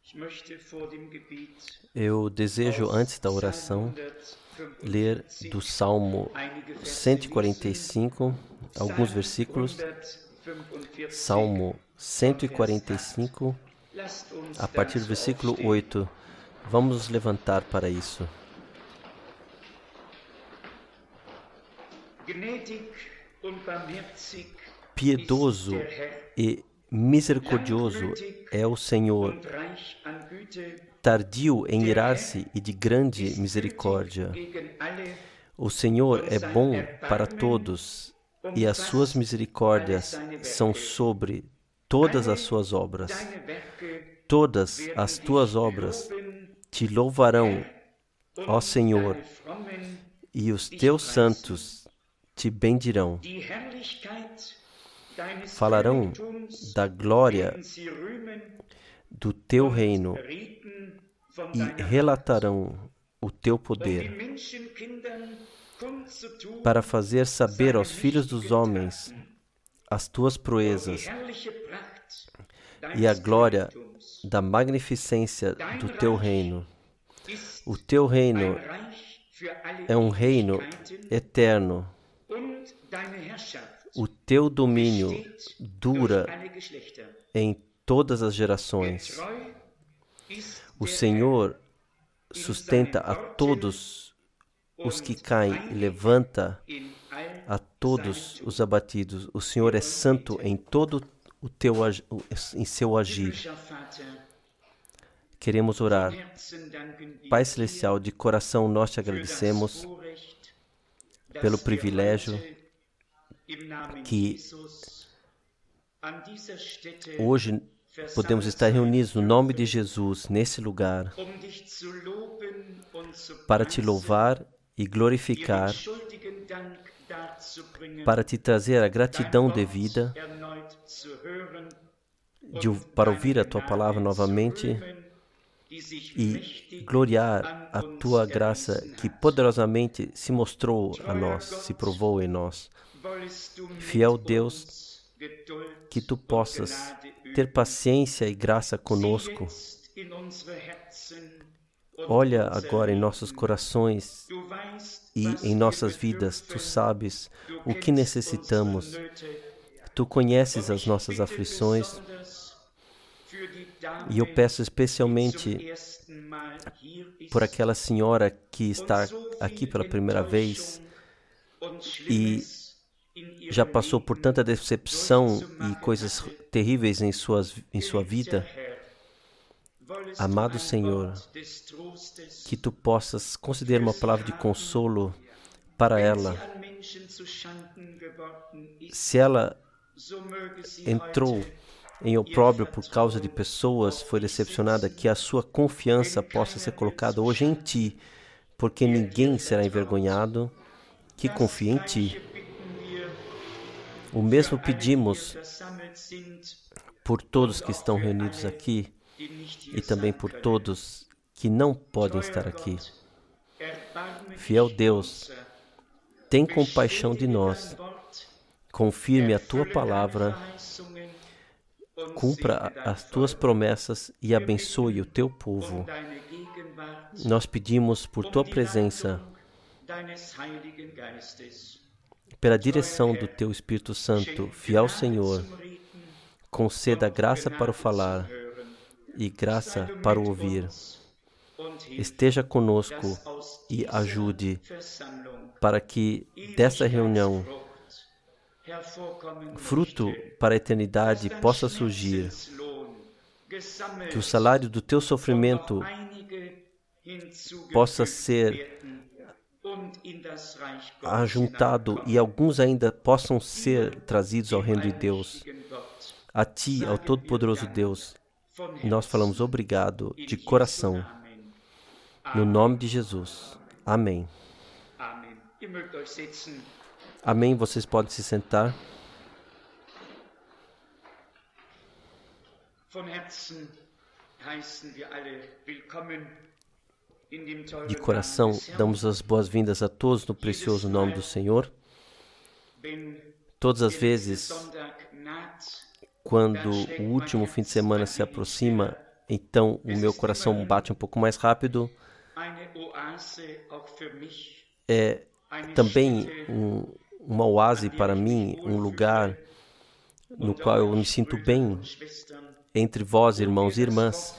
Eu desejo, antes da oração, ler do Salmo 145, alguns versículos. Salmo 145, a partir do versículo 8. Vamos nos levantar para isso. Piedoso e misericordioso é o Senhor, tardio em irar-se e de grande misericórdia. O Senhor é bom para todos, e as suas misericórdias são sobre todas as suas obras. Todas as tuas obras te louvarão, ó Senhor, e os teus santos te bendirão. Falarão da glória do teu reino e relatarão o teu poder, para fazer saber aos filhos dos homens as tuas proezas e a glória da magnificência do teu reino. O teu reino é um reino eterno. O teu domínio dura em todas as gerações. O Senhor sustenta a todos os que caem e levanta a todos os abatidos. O Senhor é santo em todo em seu agir. Queremos orar. Pai Celestial, de coração nós te agradecemos pelo privilégio que hoje podemos estar reunidos no nome de Jesus, nesse lugar, para te louvar e glorificar, para te trazer a gratidão devida, para ouvir a tua palavra novamente e gloriar a tua graça que poderosamente se mostrou a nós, se provou em nós. Fiel Deus, que tu possas ter paciência e graça conosco. Olha agora em nossos corações e em nossas vidas. Tu sabes o que necessitamos. Tu conheces as nossas aflições. E eu peço especialmente por aquela senhora que está aqui pela primeira vez e já passou por tanta decepção e coisas terríveis em sua vida. Amado Senhor, que tu possas conceder uma palavra de consolo para ela. Se ela entrou em opróbrio por causa de pessoas, foi decepcionada, que a sua confiança possa ser colocada hoje em ti, porque ninguém será envergonhado que confia em ti. O mesmo pedimos por todos que estão reunidos aqui e também por todos que não podem estar aqui. Fiel Deus, tem compaixão de nós, confirme a tua palavra, cumpra as tuas promessas e abençoe o teu povo. Nós pedimos por tua presença, pela direção do teu Espírito Santo. Fiel Senhor, conceda graça para o falar e graça para o ouvir. Esteja conosco e ajude para que dessa reunião fruto para a eternidade possa surgir, que o salário do teu sofrimento possa ser ajuntado e alguns ainda possam ser trazidos ao reino de Deus. A ti, ao Todo-Poderoso Deus, nós falamos obrigado de coração, no nome de Jesus. Amém. Amém. Vocês podem se sentar. De coração, damos as boas-vindas a todos no precioso nome do Senhor. Todas as vezes, quando o último fim de semana se aproxima, Então o meu coração bate um pouco mais rápido. É também uma oásis para mim, um lugar no qual eu me sinto bem entre vós, irmãos e irmãs,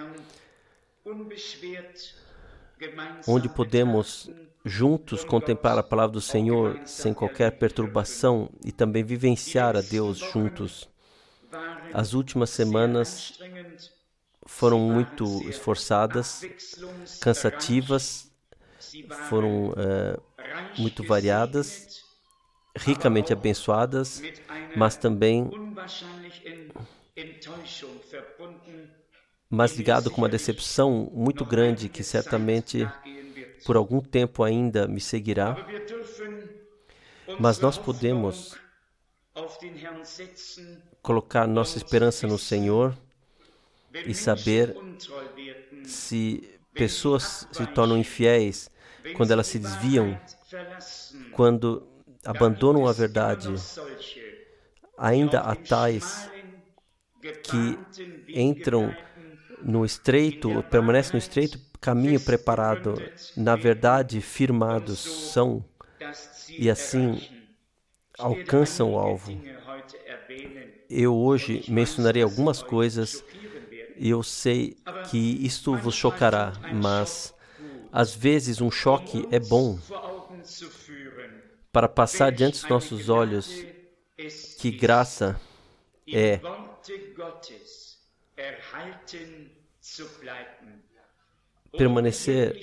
onde podemos juntos contemplar a palavra do Senhor sem qualquer perturbação e também vivenciar a Deus juntos. As últimas semanas foram muito esforçadas, cansativas, foram muito variadas, ricamente abençoadas, mas também ligado com uma decepção muito grande que certamente por algum tempo ainda me seguirá. Mas nós podemos colocar nossa esperança no Senhor e saber se pessoas se tornam infiéis, quando elas se desviam, quando abandonam a verdade. Ainda há tais que entram no estreito, permanecem no estreito caminho preparado, na verdade firmados são, e assim alcançam o alvo. Eu hoje mencionarei algumas coisas e eu sei que isto vos chocará, mas às vezes um choque é bom para passar diante dos nossos olhos que graça é permanecer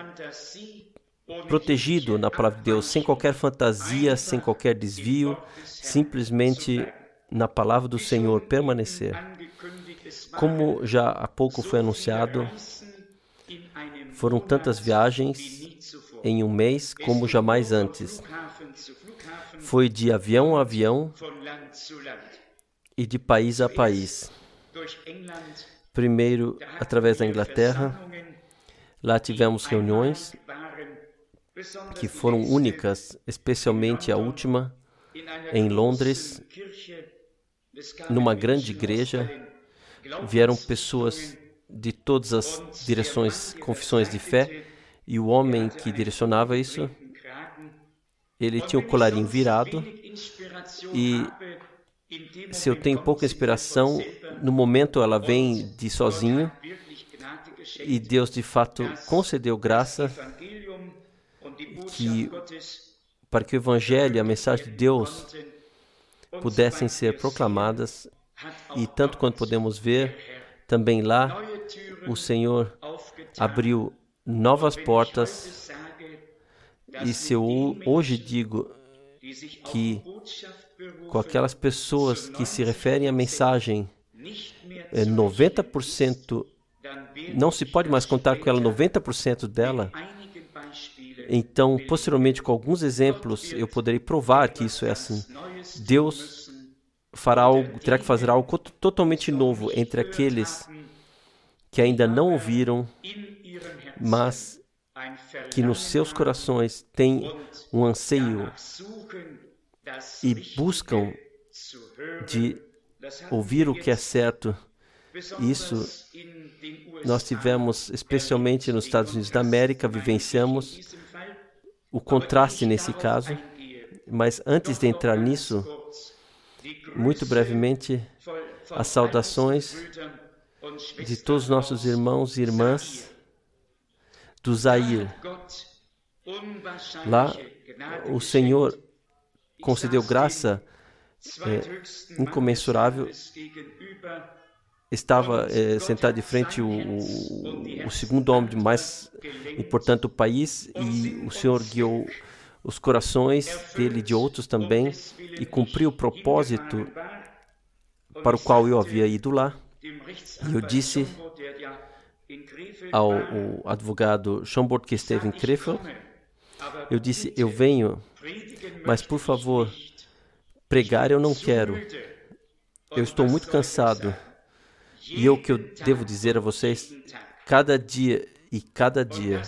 protegido na palavra de Deus, sem qualquer fantasia, sem qualquer desvio, simplesmente na palavra do Senhor permanecer. Como já há pouco foi anunciado, foram tantas viagens em um mês como jamais antes. Foi de avião a avião e de país a país. Primeiro, através da Inglaterra, lá tivemos reuniões que foram únicas, especialmente a última em Londres, numa grande igreja. Vieram pessoas de todas as direções, confissões de fé, e o homem que direcionava isso, ele tinha o colarinho virado, e se eu tenho pouca inspiração, no momento ela vem de sozinho, e Deus de fato concedeu graça para que o Evangelho e a mensagem de Deus pudessem ser proclamadas, e tanto quanto podemos ver, também lá o Senhor abriu novas portas. E se eu hoje digo que com aquelas pessoas que se referem à mensagem, 90%, não se pode mais contar com ela, 90% dela, então, posteriormente, com alguns exemplos, eu poderei provar que isso é assim. Deus terá que fazer algo totalmente novo entre aqueles que ainda não ouviram, mas que nos seus corações têm um anseio e buscam de ouvir o que é certo. Isso nós tivemos, especialmente nos Estados Unidos da América, vivenciamos o contraste nesse caso. Mas antes de entrar nisso, muito brevemente, as saudações de todos os nossos irmãos e irmãs do Zaire. Lá, o Senhor concedeu graça incomensurável. Estava sentado de frente o segundo homem mais importante do país, e o Senhor guiou os corações dele e de outros também, e cumpriu o propósito para o qual eu havia ido lá. E eu disse ao advogado Schomburg, que esteve em Krefeld, eu disse: eu venho, mas por favor, pregar eu não quero. Eu estou muito cansado. E o que eu devo dizer a vocês, cada dia e cada dia.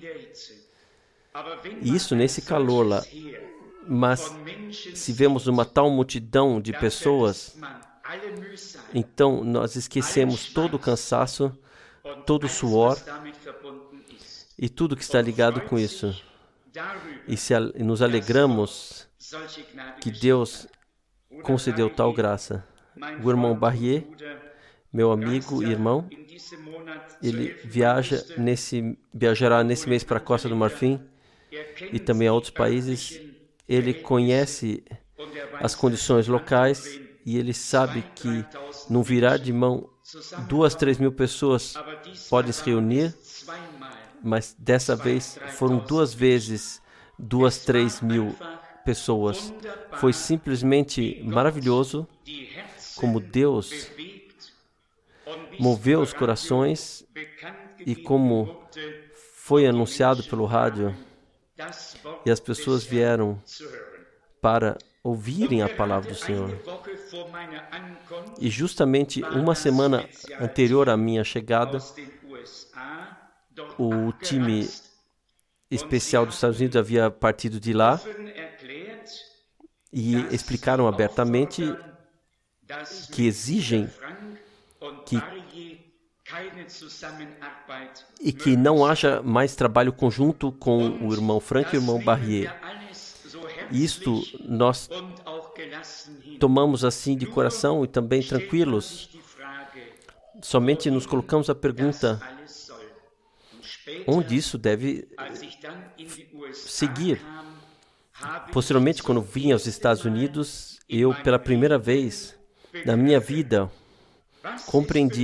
E isso nesse calor lá. Mas se vemos uma tal multidão de pessoas, Então, nós esquecemos todo o cansaço, todo o suor e tudo que está ligado com isso. E nos alegramos que Deus concedeu tal graça. O irmão Barrier, meu amigo e irmão, ele viajará nesse mês para a Costa do Marfim e também a outros países. Ele conhece as condições locais e ele sabe que num virar de mão 2, 3 mil pessoas podem se reunir, mas dessa vez foram 2 vezes 2, 3 mil pessoas. Foi simplesmente maravilhoso como Deus moveu os corações e como foi anunciado pelo rádio e as pessoas vieram para ouvirem a palavra do Senhor. E justamente uma semana anterior à minha chegada, o time especial dos Estados Unidos havia partido de lá e explicaram abertamente que exigem que não haja mais trabalho conjunto com o irmão Frank e o irmão Barrier. Isto nós tomamos assim de coração e também tranquilos. Somente nos colocamos a pergunta: onde isso deve seguir? Posteriormente, quando vim aos Estados Unidos, eu pela primeira vez na minha vida compreendi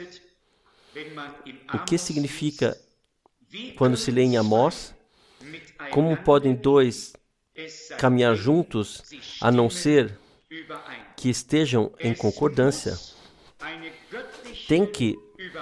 o que significa quando se lê em Amós, como podem 2 caminhar juntos a não ser que estejam em concordância. Tem que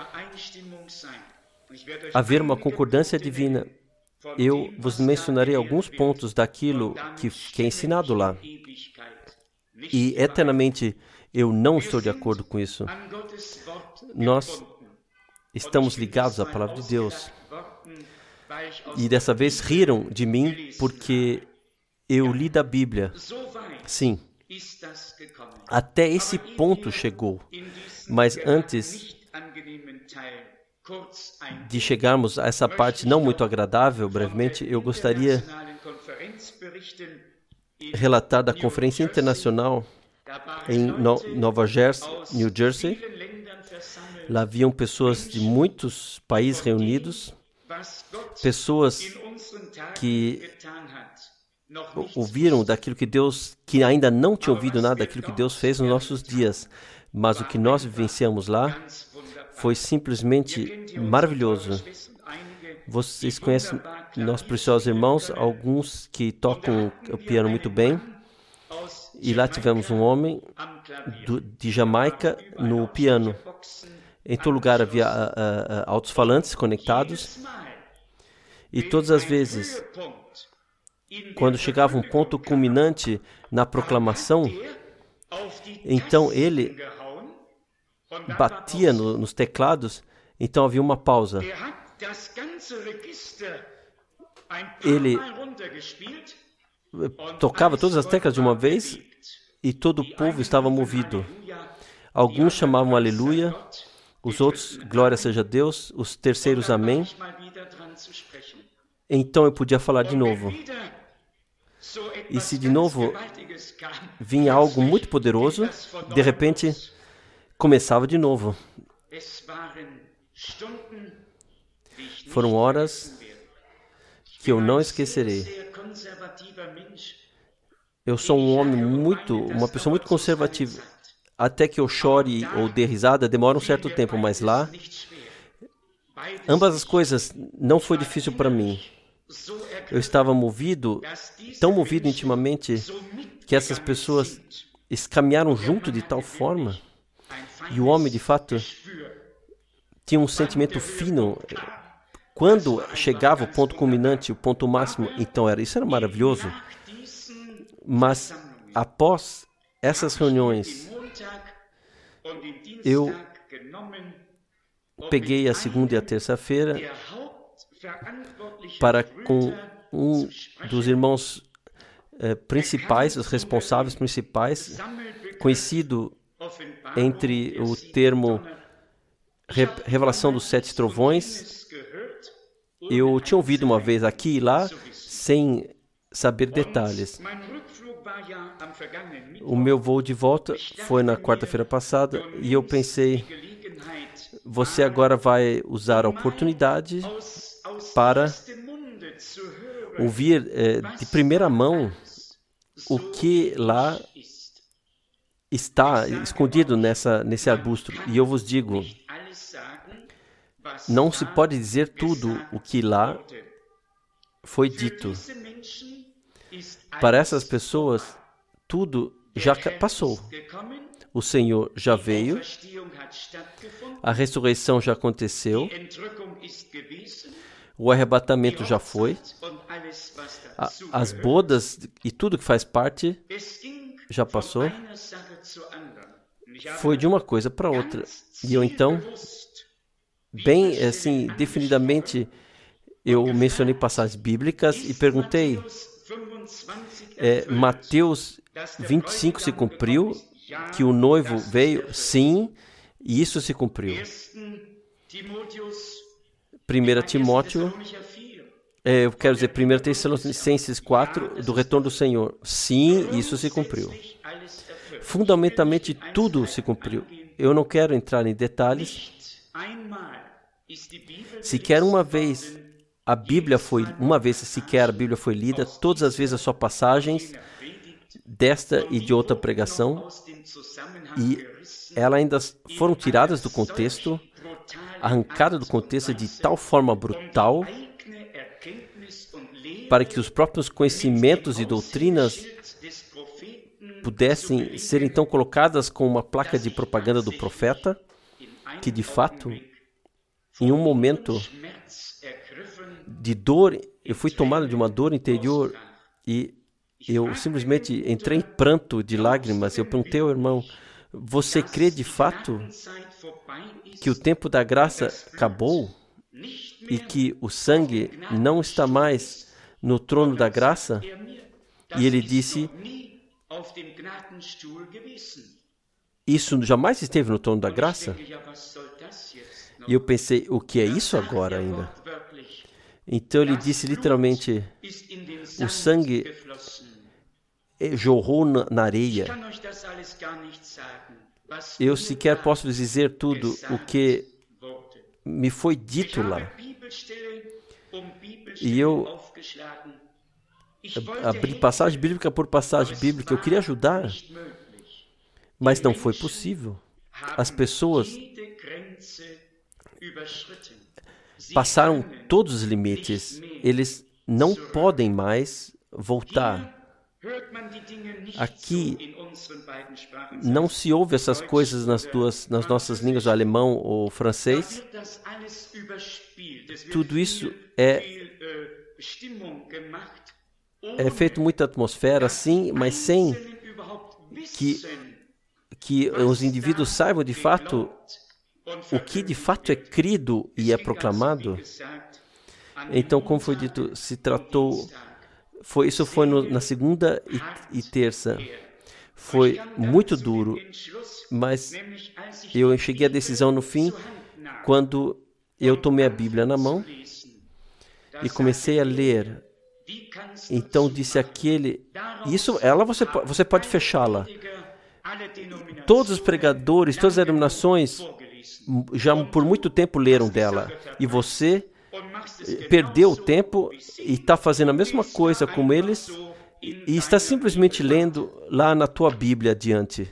haver uma concordância divina. Eu vos mencionarei alguns pontos daquilo que é ensinado lá. E eternamente eu não estou de acordo com isso. Nós estamos ligados à palavra de Deus. E dessa vez riram de mim porque eu li da Bíblia. Sim, até esse ponto chegou. Mas antes de chegarmos a essa parte não muito agradável, brevemente, eu gostaria de relatar da Conferência Internacional em Nova Jersey, New Jersey. Lá haviam pessoas de muitos países reunidos, pessoas que ouviram daquilo que Deus, que ainda não tinham ouvido nada daquilo que Deus fez nos nossos dias, mas o que nós vivenciamos lá foi simplesmente maravilhoso. Vocês conhecem nossos preciosos irmãos, alguns que tocam o piano muito bem, e lá tivemos um homem de Jamaica no piano. Em todo lugar havia alto-falantes conectados, e todas as vezes, quando chegava um ponto culminante na proclamação, então ele batia nos teclados, então havia uma pausa. Ele tocava todas as teclas de uma vez e todo o povo estava movido. Alguns chamavam aleluia, os outros glória seja Deus, os terceiros amém. Então eu podia falar de novo. E se de novo vinha algo muito poderoso, de repente começava de novo. Foram horas que eu não esquecerei. Eu sou uma pessoa muito conservativa. Até que eu chore ou dê risada, demora um certo tempo, mas lá, ambas as coisas não foi difícil para mim. Eu estava tão movido intimamente, que essas pessoas caminharam junto de tal forma. E o homem, de fato, tinha um sentimento fino. Quando chegava o ponto culminante, o ponto máximo, então isso era maravilhoso. Mas após essas reuniões, eu peguei a segunda e a terça-feira para com um dos irmãos principais, os responsáveis principais, conhecido entre o termo revelação dos 7 trovões. Eu tinha ouvido uma vez aqui e lá, sem saber detalhes. O meu voo de volta foi na quarta-feira passada e eu pensei, você agora vai usar a oportunidade para ouvir de primeira mão o que lá está escondido nesse arbusto. E eu vos digo, não se pode dizer tudo o que lá foi dito. Para essas pessoas, tudo já passou. O Senhor já veio, a ressurreição já aconteceu, o arrebatamento já foi, as bodas e tudo que faz parte já passou. Foi de uma coisa para outra. E eu então, bem assim, definidamente, eu mencionei passagens bíblicas e perguntei, Mateus 25 se cumpriu, que o noivo veio? Sim, e isso se cumpriu. 1 Timóteo, eu quero dizer, 1 Tessalonicenses 4, do retorno do Senhor. Sim, isso se cumpriu. Fundamentalmente, tudo se cumpriu. Eu não quero entrar em detalhes. Sequer uma vez a Bíblia foi lida, todas as vezes as suas passagens desta e de outra pregação, e elas ainda foram tiradas do contexto, arrancadas do contexto de tal forma brutal, para que os próprios conhecimentos e doutrinas pudessem ser então colocadas com uma placa de propaganda do profeta, que de fato, em um momento de dor, eu fui tomado de uma dor interior e eu simplesmente entrei em pranto de lágrimas. Eu perguntei ao irmão, você crê de fato que o tempo da graça acabou e que o sangue não está mais no trono da graça? E ele disse, isso jamais esteve no trono da graça? E eu pensei, o que é isso agora ainda? Então ele disse literalmente, o sangue jorrou na areia. Eu sequer posso dizer tudo o que me foi dito lá. E eu abri passagem bíblica por passagem bíblica. Eu queria ajudar, mas não foi possível. As pessoas passaram todos os limites. Eles não podem mais voltar. Aqui não se ouve essas coisas nas nossas línguas, o alemão ou o francês. Tudo isso é feito muita atmosfera, sim, mas sem que os indivíduos saibam de fato o que de fato é crido e é proclamado. Então, como foi dito, isso foi na segunda e terça. Foi muito duro, mas eu cheguei à decisão no fim, quando eu tomei a Bíblia na mão e comecei a ler. Então disse aquele, você pode fechá-la. Todos os pregadores, todas as denominações já por muito tempo leram dela, e você perdeu o tempo e está fazendo a mesma coisa como eles e está simplesmente lendo lá na tua Bíblia adiante.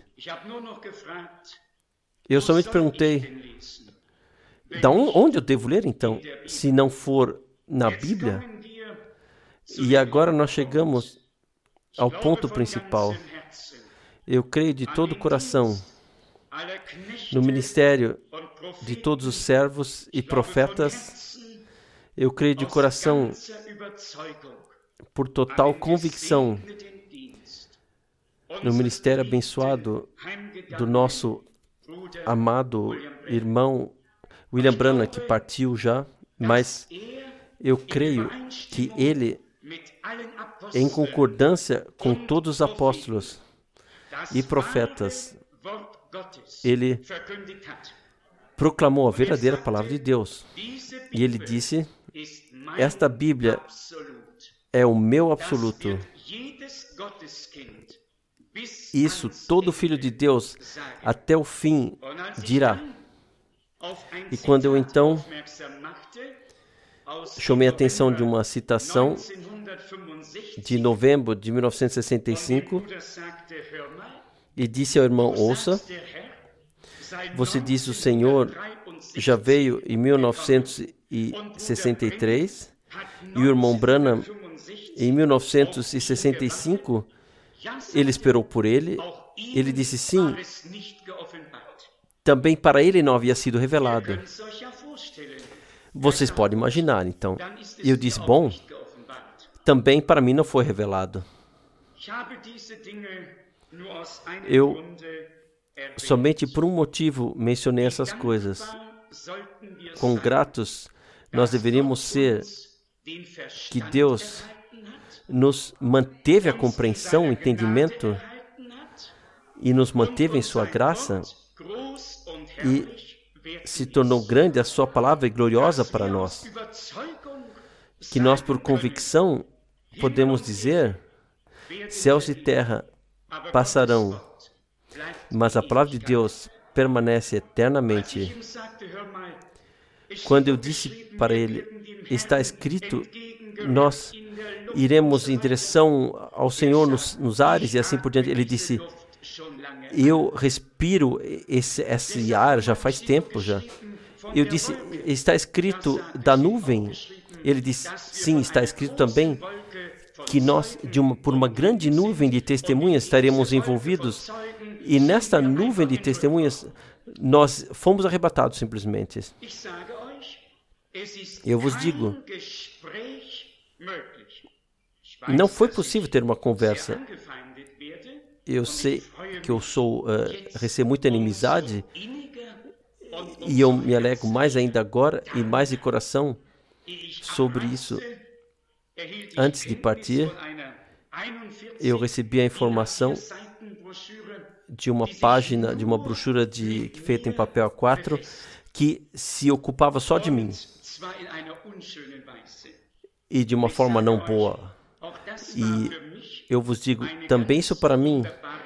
Eu somente perguntei, onde eu devo ler então, se não for na Bíblia? E agora nós chegamos ao ponto principal. Eu creio de todo o coração no ministério de todos os servos e profetas. Eu creio de coração, por total convicção, no ministério abençoado do nosso amado irmão William Branham, que partiu já, mas eu creio que ele, em concordância com todos os apóstolos e profetas, ele proclamou a verdadeira palavra de Deus. E ele disse: esta Bíblia é o meu absoluto. Isso todo filho de Deus até o fim dirá. E quando eu então chamei a atenção de uma citação de novembro de 1965 e disse ao irmão: ouça, você disse o Senhor já veio em 1963 e o irmão Branham em 1965 ele esperou por ele. Ele disse sim, também para ele não havia sido revelado. Vocês podem imaginar, então. Eu disse, bom, também para mim não foi revelado. Eu somente por um motivo mencionei essas coisas. Quão gratos nós deveríamos ser que Deus nos manteve a compreensão, o entendimento e nos manteve em sua graça e se tornou grande a sua palavra e gloriosa para nós. Que nós, por convicção, podemos dizer: céus e terra passarão, mas a palavra de Deus permanece eternamente. Quando eu disse para ele, está escrito, nós iremos em direção ao Senhor nos ares e assim por diante. Ele disse, eu respiro esse ar já faz tempo já. Eu disse, está escrito da nuvem? Ele disse, sim, está escrito também que nós, por uma grande nuvem de testemunhas, estaremos envolvidos. E nesta nuvem de testemunhas, nós fomos arrebatados simplesmente. Eu vos digo, não foi possível ter uma conversa. Eu sei que eu recebo muita inimizade e eu me alegro mais ainda agora e mais de coração sobre isso. Antes de partir, eu recebi a informação de uma página, de uma brochura feita em papel A4, que se ocupava só de mim. E de uma forma não boa. E eu vos digo, também isso para mim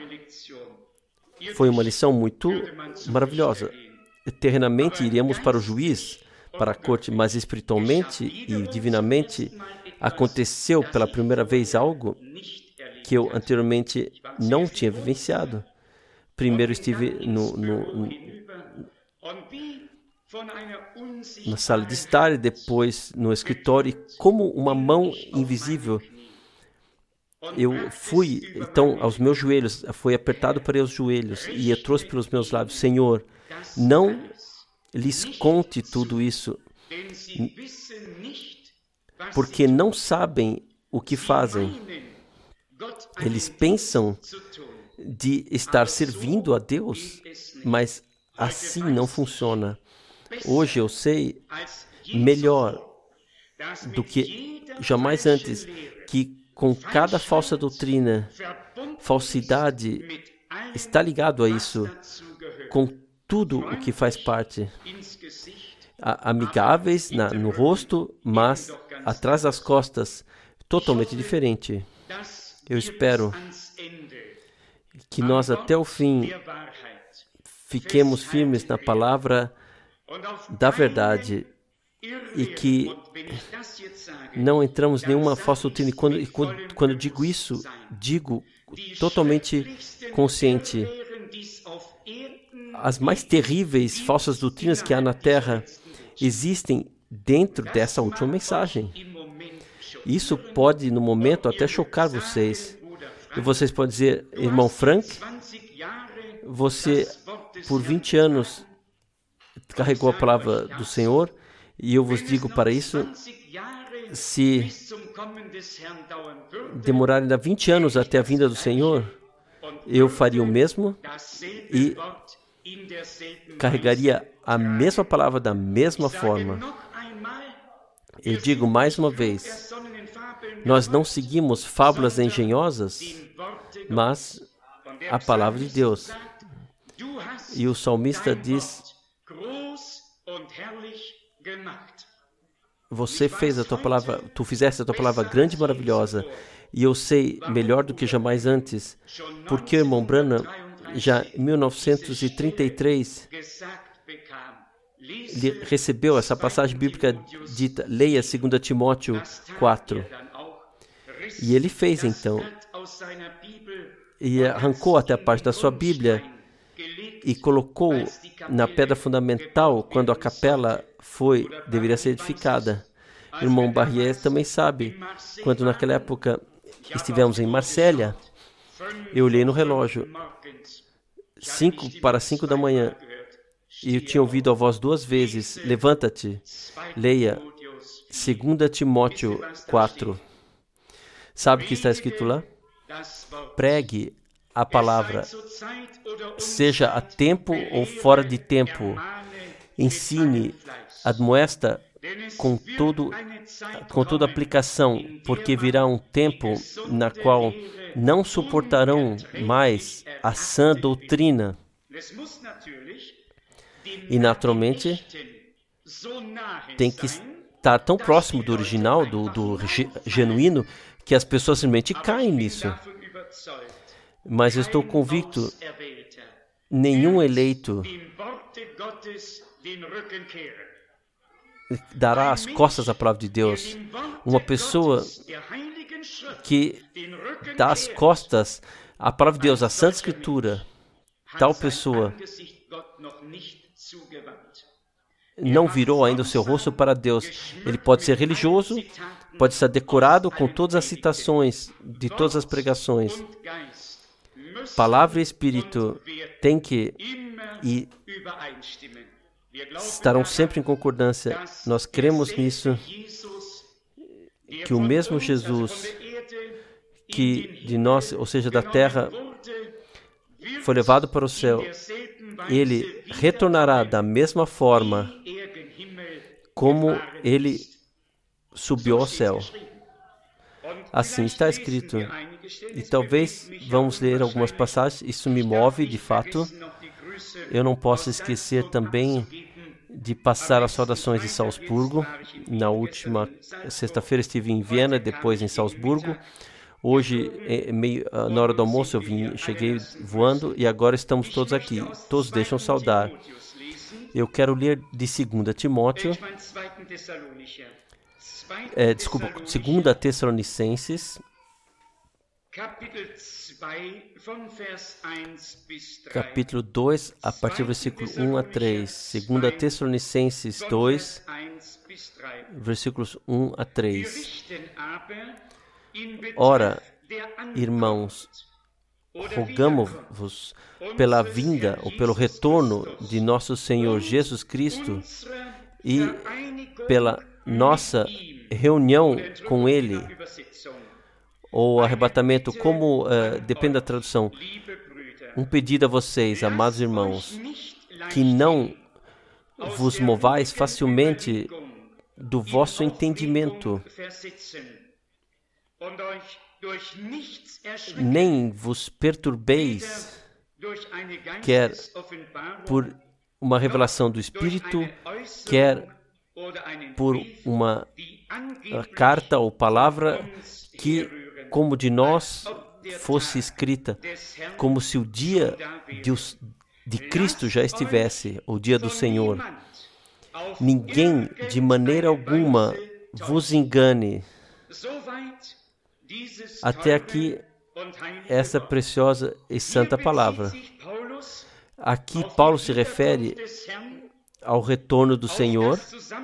foi uma lição muito maravilhosa. Terrenamente iríamos para o juiz, para a corte, mas espiritualmente e divinamente aconteceu pela primeira vez algo que eu anteriormente não tinha vivenciado. Primeiro estive na sala de estar e depois no escritório, e como uma mão invisível, eu fui, então, aos meus joelhos, foi apertado para os joelhos, e eu trouxe pelos meus lábios, Senhor, não lhes conte tudo isso, porque não sabem o que fazem. Eles pensam de estar servindo a Deus, mas assim não funciona. Hoje eu sei melhor do que jamais antes que com cada falsa doutrina, falsidade está ligado a isso, com tudo o que faz parte. Amigáveis no rosto, mas atrás das costas, totalmente diferente. Eu espero que nós até o fim fiquemos firmes na palavra da verdade e que não entramos em nenhuma falsa doutrina. E quando digo isso, digo totalmente consciente. As mais terríveis falsas doutrinas que há na Terra existem dentro dessa última mensagem. Isso pode, no momento, até chocar vocês. E vocês podem dizer, irmão Frank, você, por 20 anos, carregou a palavra do Senhor, e eu vos digo para isso, se demorar ainda 20 anos até a vinda do Senhor, eu faria o mesmo e carregaria a mesma palavra da mesma forma. Eu digo mais uma vez, nós não seguimos fábulas engenhosas, mas a palavra de Deus. E o salmista diz: você fez a tua palavra, tu fizeste a tua palavra grande e maravilhosa, e eu sei melhor do que jamais antes, porque o irmão Branham, já em 1933, ele recebeu essa passagem bíblica dita, leia 2 Timóteo 4. E ele fez então, e arrancou até a parte da sua Bíblia, e colocou na pedra fundamental quando a capela deveria ser edificada. O irmão Barrier também sabe, quando naquela época estivemos em Marsella, eu olhei no relógio, 4:55 da manhã, e eu tinha ouvido a voz 2 vezes, levanta-te, leia 2 Timóteo 4. Sabe o que está escrito lá? Pregue a palavra, seja a tempo ou fora de tempo, ensine, admoesta com toda aplicação, porque virá um tempo na qual não suportarão mais a sã doutrina. E naturalmente tem que estar tão próximo do original, do genuíno, que as pessoas simplesmente caem nisso. Mas eu estou convicto, nenhum eleito dará as costas à palavra de Deus. Uma pessoa que dá as costas à palavra de Deus, à Santa Escritura, tal pessoa não virou ainda o seu rosto para Deus. Ele pode ser religioso, pode estar decorado com todas as citações de todas as pregações. Palavra e Espírito têm que e estarão sempre em concordância. Nós cremos nisso, que o mesmo Jesus que de nós, ou seja, da terra, foi levado para o céu, ele retornará da mesma forma como ele subiu ao céu. Assim está escrito. E talvez vamos ler algumas passagens. Isso me move, de fato. Eu não posso esquecer também de passar as saudações de Salzburgo. Na última sexta-feira estive em Viena, depois em Salzburgo. Hoje, na hora do almoço, cheguei voando e agora estamos todos aqui. Todos deixam saudar. Eu quero ler de 2 Timóteo, 2 Tessalonicenses, capítulo 2, a partir do versículo 1 a 3. 2 Tessalonicenses 2, versículos 1 a 3. Ora, irmãos, rogamo-vos pela vinda ou pelo retorno de nosso Senhor Jesus Cristo e pela nossa reunião com Ele, ou arrebatamento, como depende da tradução. Um pedido a vocês, amados irmãos, que não vos movais facilmente do vosso entendimento, nem vos perturbeis, quer por uma revelação do Espírito, quer por uma carta ou palavra que, como de nós, fosse escrita, como se o dia de Cristo já estivesse, o dia do Senhor. Ninguém, de maneira alguma, vos engane. Até aqui, essa preciosa e santa palavra. Aqui, Paulo se refere ao retorno do Senhor,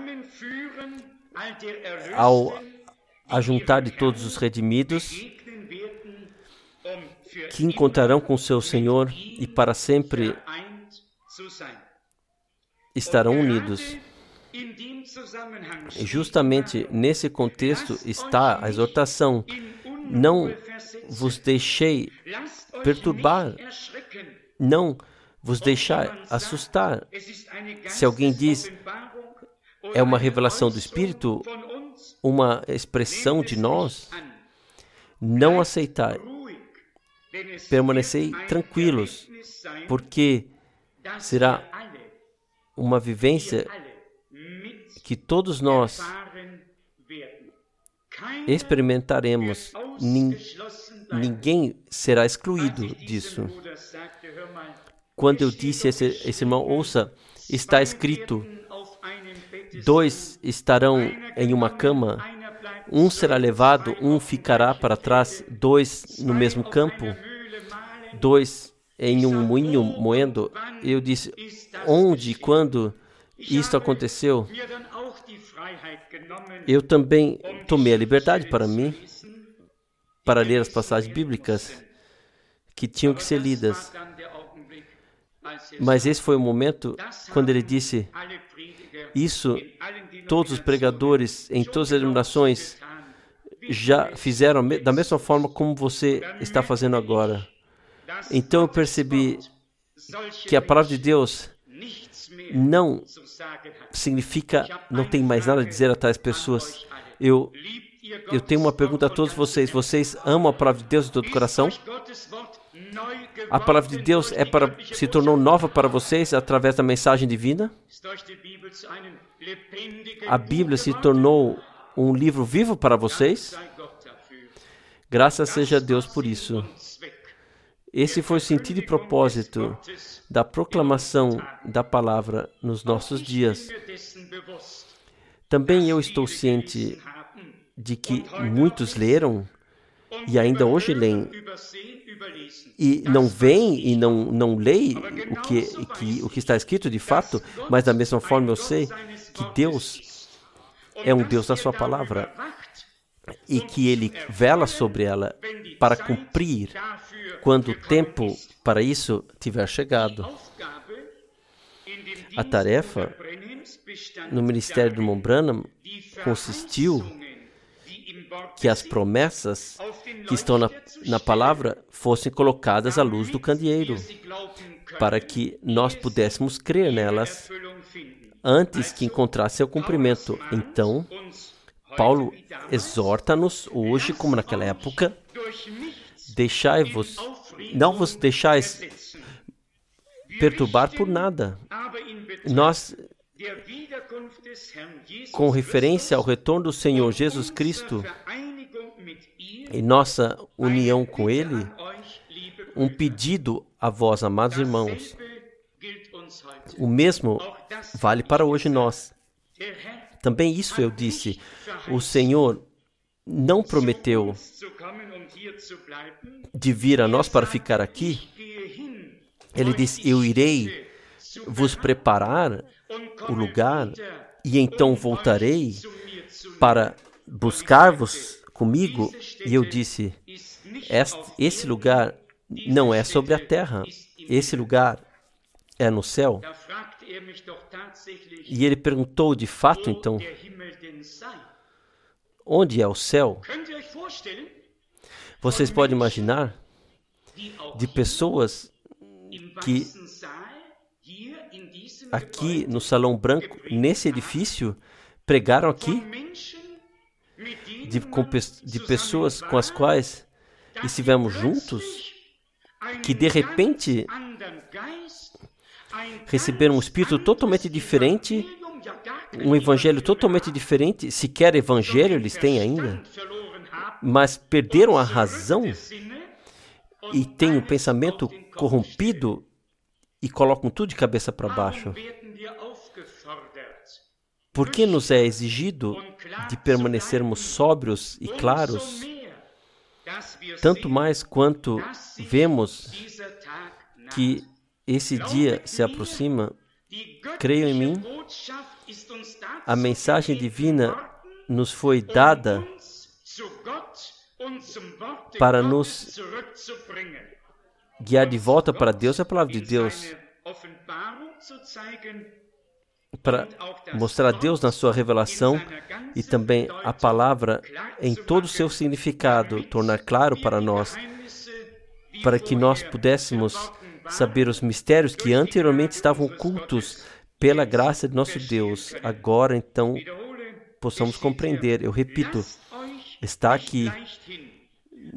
ao ajuntar de todos os redimidos, que encontrarão com seu Senhor e para sempre estarão unidos. E justamente nesse contexto está a exortação: não vos deixei perturbar, não vos deixar assustar. Se alguém diz, é uma revelação do Espírito, uma expressão de nós, não aceitai. Permanecei tranquilos, porque será uma vivência que todos nós experimentaremos. Ninguém será excluído disso. Quando eu disse a esse irmão, ouça, está escrito, 2 estarão em uma cama, um será levado, um ficará para trás, 2 no mesmo campo, 2 em um moinho moendo. Eu disse, onde e quando isto aconteceu? Eu também tomei a liberdade para mim, para ler as passagens bíblicas que tinham que ser lidas. Mas esse foi o momento quando ele disse, isso todos os pregadores em todas as denominações já fizeram da mesma forma como você está fazendo agora. Então eu percebi que a palavra de Deus não significa, não tem mais nada a dizer a tais pessoas. Eu tenho uma pergunta a todos vocês. Vocês amam a palavra de Deus de todo o coração? A palavra de Deus se tornou nova para vocês através da mensagem divina? A Bíblia se tornou um livro vivo para vocês? Graças seja a Deus por isso. Esse foi o sentido e propósito da proclamação da palavra nos nossos dias. Também eu estou ciente de que muitos leram e ainda hoje leem e não veem e não leem o que está escrito de fato, mas da mesma forma eu sei que Deus é um Deus da sua palavra e que Ele vela sobre ela para cumprir quando o tempo para isso tiver chegado. A tarefa no ministério do irmão Branham consistiu que as promessas que estão na palavra fossem colocadas à luz do candeeiro, para que nós pudéssemos crer nelas antes que encontrasse seu cumprimento. Então, Paulo exorta-nos hoje, como naquela época, não vos deixais perturbar por nada. Nós, com referência ao retorno do Senhor Jesus Cristo e nossa união com Ele, um pedido a vós, amados irmãos. O mesmo vale para hoje nós. Também isso eu disse. O Senhor não prometeu de vir a nós para ficar aqui. Ele disse, eu irei vos preparar o lugar e então voltarei para buscar-vos comigo. E eu disse, esse lugar não é sobre a terra, esse lugar é no céu. E ele perguntou de fato, então, onde é o céu? Vocês podem imaginar de pessoas que aqui no Salão Branco, nesse edifício, pregaram aqui, de pessoas com as quais estivemos juntos, que de repente receberam um espírito totalmente diferente, um evangelho totalmente diferente, sequer evangelho eles têm ainda, mas perderam a razão e têm um pensamento corrompido e colocam tudo de cabeça para baixo. Por que nos é exigido de permanecermos sóbrios e claros? Tanto mais quanto vemos que esse dia se aproxima, creio em mim, a mensagem divina nos foi dada para nos guiar de volta para Deus, a palavra de Deus, para mostrar a Deus na sua revelação e também a palavra em todo o seu significado, tornar claro para nós, para que nós pudéssemos saber os mistérios que anteriormente estavam ocultos pela graça de nosso Deus. Agora, então, possamos compreender. Eu repito, está aqui.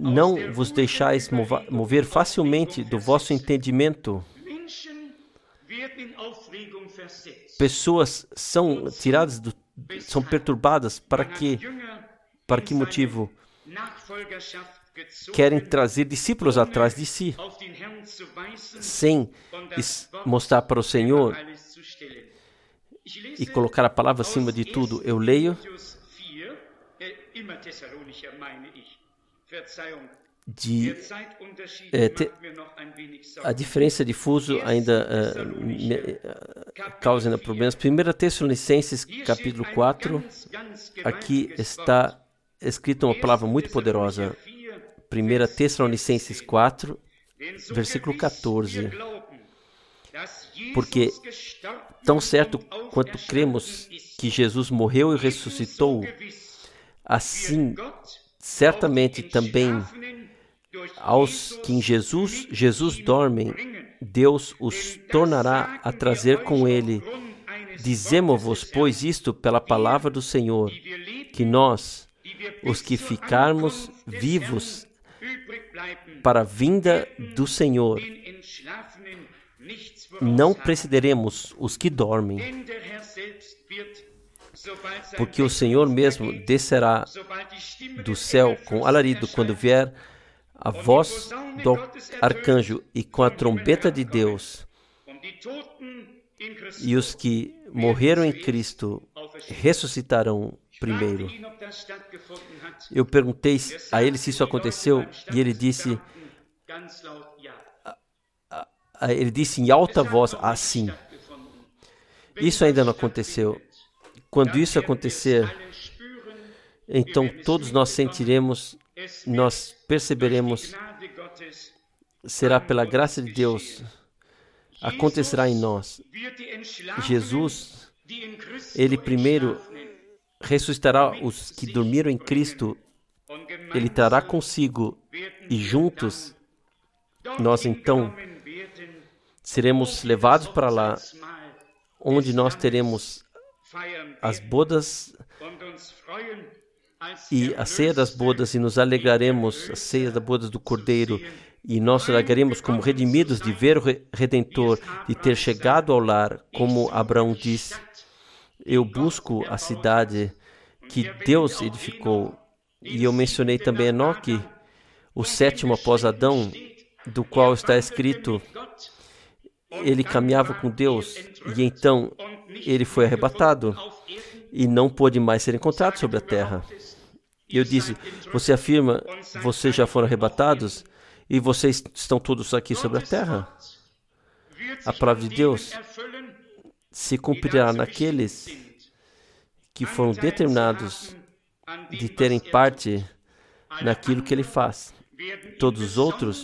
Não vos deixais mover facilmente do vosso entendimento. Pessoas são tiradas, são perturbadas. Para quê? Para que motivo? Querem trazer discípulos atrás de si, sem mostrar para o Senhor e colocar a palavra acima de tudo. Eu leio a diferença de fuso ainda causa problemas. 1 Tessalonicenses capítulo 4, aqui está escrita uma palavra muito poderosa. 1 Tessalonicenses 4, versículo 14. Porque tão certo quanto cremos que Jesus morreu e ressuscitou, assim certamente também aos que em Jesus dormem, Deus os tornará a trazer com ele. Dizemo-vos, pois, isto pela palavra do Senhor, que nós, os que ficarmos vivos para a vinda do Senhor, não precederemos os que dormem, porque o Senhor mesmo descerá do céu com alarido quando vier a voz do arcanjo e com a trombeta de Deus, e os que morreram em Cristo ressuscitarão primeiro. Eu perguntei a ele se isso aconteceu, e ele disse em alta voz, assim. Isso ainda não aconteceu. Quando isso acontecer, então todos nós sentiremos, nós perceberemos, será pela graça de Deus, acontecerá em nós. Jesus, ele primeiro ressuscitará os que dormiram em Cristo, ele trará consigo, e juntos nós então seremos levados para lá, onde nós teremos as bodas e a ceia das bodas, e nos alegraremos, a ceia das bodas do Cordeiro, e nós alegraremos como redimidos de ver o Redentor, de ter chegado ao lar, como Abraão disse: eu busco a cidade que Deus edificou. E eu mencionei também Enoque, o sétimo após Adão, do qual está escrito, ele caminhava com Deus, e então ele foi arrebatado, e não pôde mais ser encontrado sobre a terra. E eu disse, você afirma, vocês já foram arrebatados, e vocês estão todos aqui sobre a terra? A palavra de Deus se cumprirá naqueles que foram determinados de terem parte naquilo que ele faz. Todos os outros,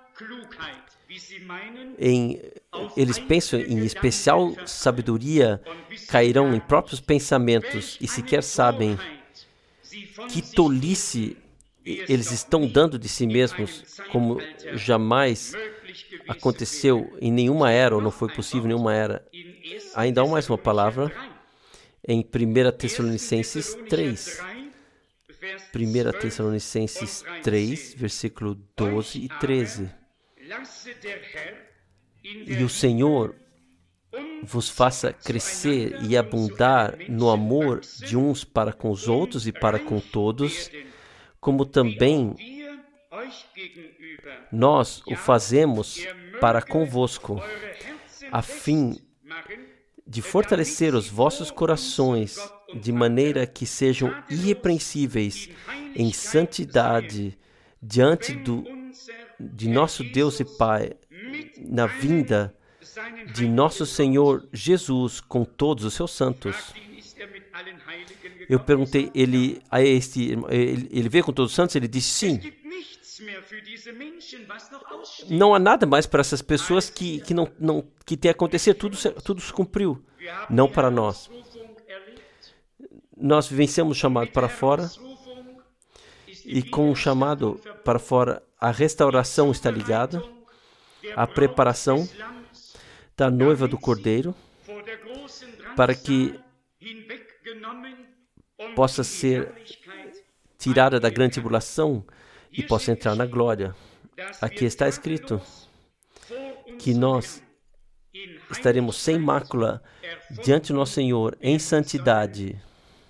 eles pensam em especial sabedoria, cairão em próprios pensamentos e sequer sabem que tolice eles estão dando de si mesmos, como jamais aconteceu em nenhuma era, ou não foi possível em nenhuma era. Ainda há mais uma palavra em 1 Tessalonicenses 3. 1 Tessalonicenses 3, versículo 12 e 13. E o Senhor vos faça crescer e abundar no amor de uns para com os outros e para com todos, como também nós o fazemos para convosco, a fim de fortalecer os vossos corações, de maneira que sejam irrepreensíveis em santidade diante de nosso Deus e Pai, na vinda de nosso Senhor Jesus com todos os seus santos. Eu perguntei, ele veio com todos os santos? Ele disse sim. Não há nada mais para essas pessoas que tem a acontecer, tudo se cumpriu. Não para nós. Nós vivenciamos o chamado para fora, e com o chamado para fora, a restauração está ligada, a preparação da noiva do Cordeiro, para que possa ser tirada da grande tribulação e possa entrar na glória. Aqui está escrito que nós estaremos sem mácula diante do nosso Senhor em santidade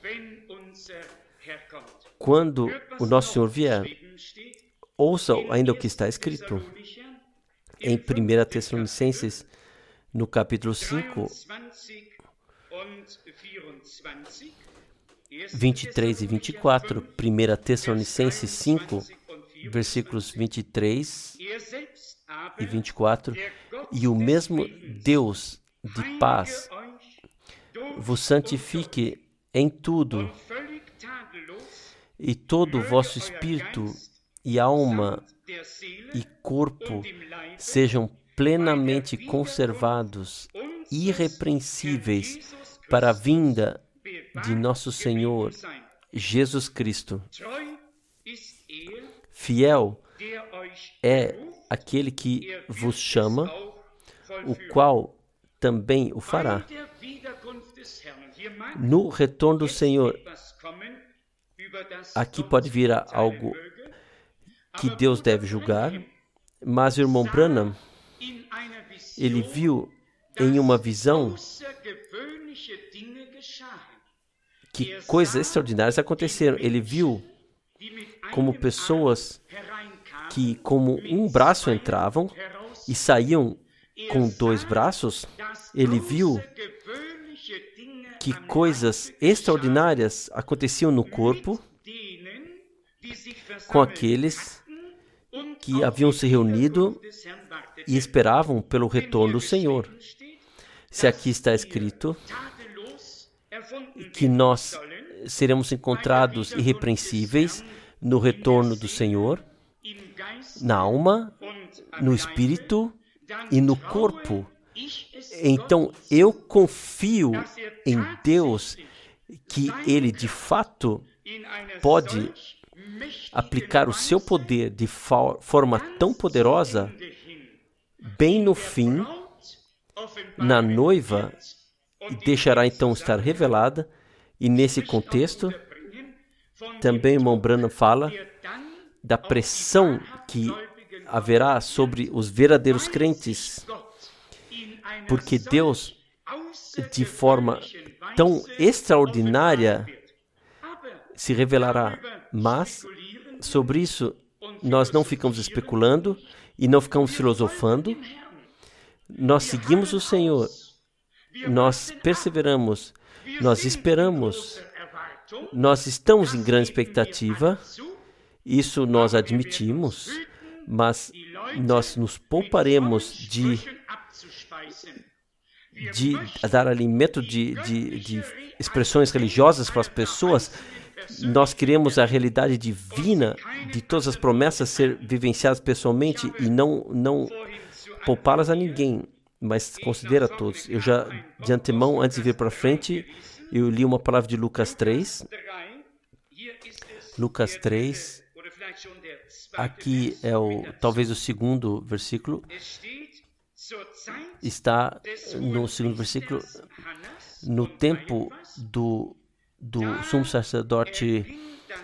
quando o nosso Senhor vier. Ouça ainda o que está escrito em 1 Tessalonicenses, no capítulo 5, 23 e 24. 1 Tessalonicenses 5, versículos 23 e 24. E o mesmo Deus de paz vos santifique em tudo, e todo o vosso espírito e alma e corpo sejam plenamente conservados, irrepreensíveis, para a vinda de nosso Senhor Jesus Cristo. Fiel é aquele que vos chama, o qual também o fará. No retorno do Senhor, aqui pode vir algo que Deus deve julgar, mas o irmão Branham, ele viu em uma visão que coisas extraordinárias aconteceram. Ele viu como pessoas que como um braço entravam e saíam com dois braços. Ele viu que coisas extraordinárias aconteciam no corpo com aqueles que haviam se reunido e esperavam pelo retorno do Senhor. Se aqui está escrito que nós seremos encontrados irrepreensíveis no retorno do Senhor, na alma, no espírito e no corpo. Então, eu confio em Deus que Ele, de fato, pode aplicar o seu poder de forma tão poderosa, bem no fim, na noiva, e deixará então estar revelada. E nesse contexto, também o irmão Branham fala da pressão que haverá sobre os verdadeiros crentes, porque Deus, de forma tão extraordinária, se revelará. Mas, sobre isso, nós não ficamos especulando e não ficamos filosofando. Nós seguimos o Senhor, nós perseveramos, nós esperamos, nós estamos em grande expectativa, isso nós admitimos, mas nós nos pouparemos de dar alimento de expressões religiosas para as pessoas. Nós queremos a realidade divina de todas as promessas ser vivenciadas pessoalmente e não poupá-las a ninguém, mas considera a todos. Eu já, de antemão, antes de vir para frente, eu li uma palavra de Lucas 3. Lucas 3, aqui é talvez o segundo versículo. Está no segundo versículo. No tempo do sumo sacerdote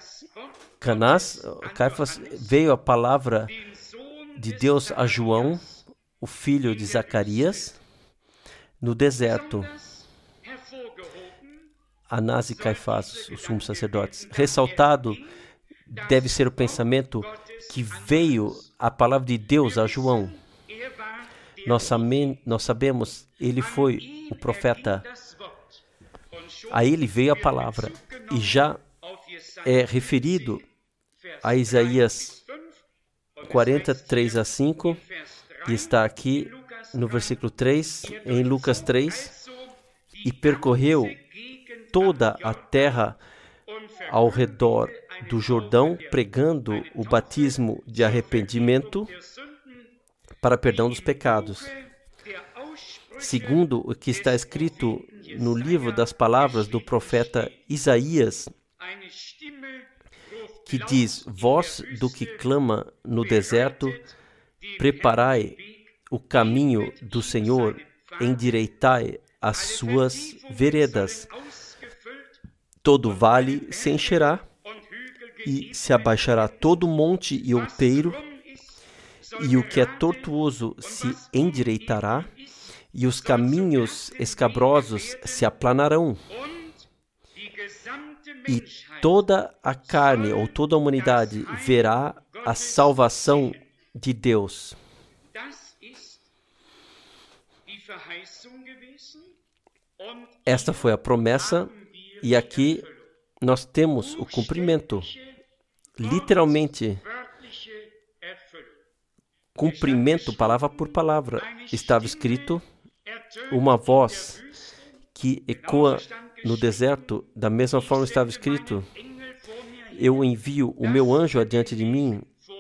Caifás, veio a palavra de Deus a João, o filho de Zacarias, no deserto. Anás e Caifás, os sumos sacerdotes. Ressaltado deve ser o pensamento que veio a palavra de Deus a João. Nós sabemos, ele foi o profeta. A ele veio a palavra. E já é referido a Isaías 43:5, e está aqui no versículo 3, em Lucas 3, e percorreu toda a terra ao redor do Jordão, pregando o batismo de arrependimento para perdão dos pecados. Segundo o que está escrito no livro das palavras do profeta Isaías, que diz: voz do que clama no deserto, preparai o caminho do Senhor, endireitai as suas veredas. Todo vale se encherá, e se abaixará todo monte e outeiro, e o que é tortuoso se endireitará, e os caminhos escabrosos se aplanarão. E toda a carne, ou toda a humanidade, verá a salvação de Deus. Esta foi a promessa, e aqui nós temos o cumprimento. Literalmente, cumprimento, palavra por palavra. Estava escrito, uma voz que ecoa no deserto, da mesma forma estava escrito, eu envio o meu anjo adiante de mim,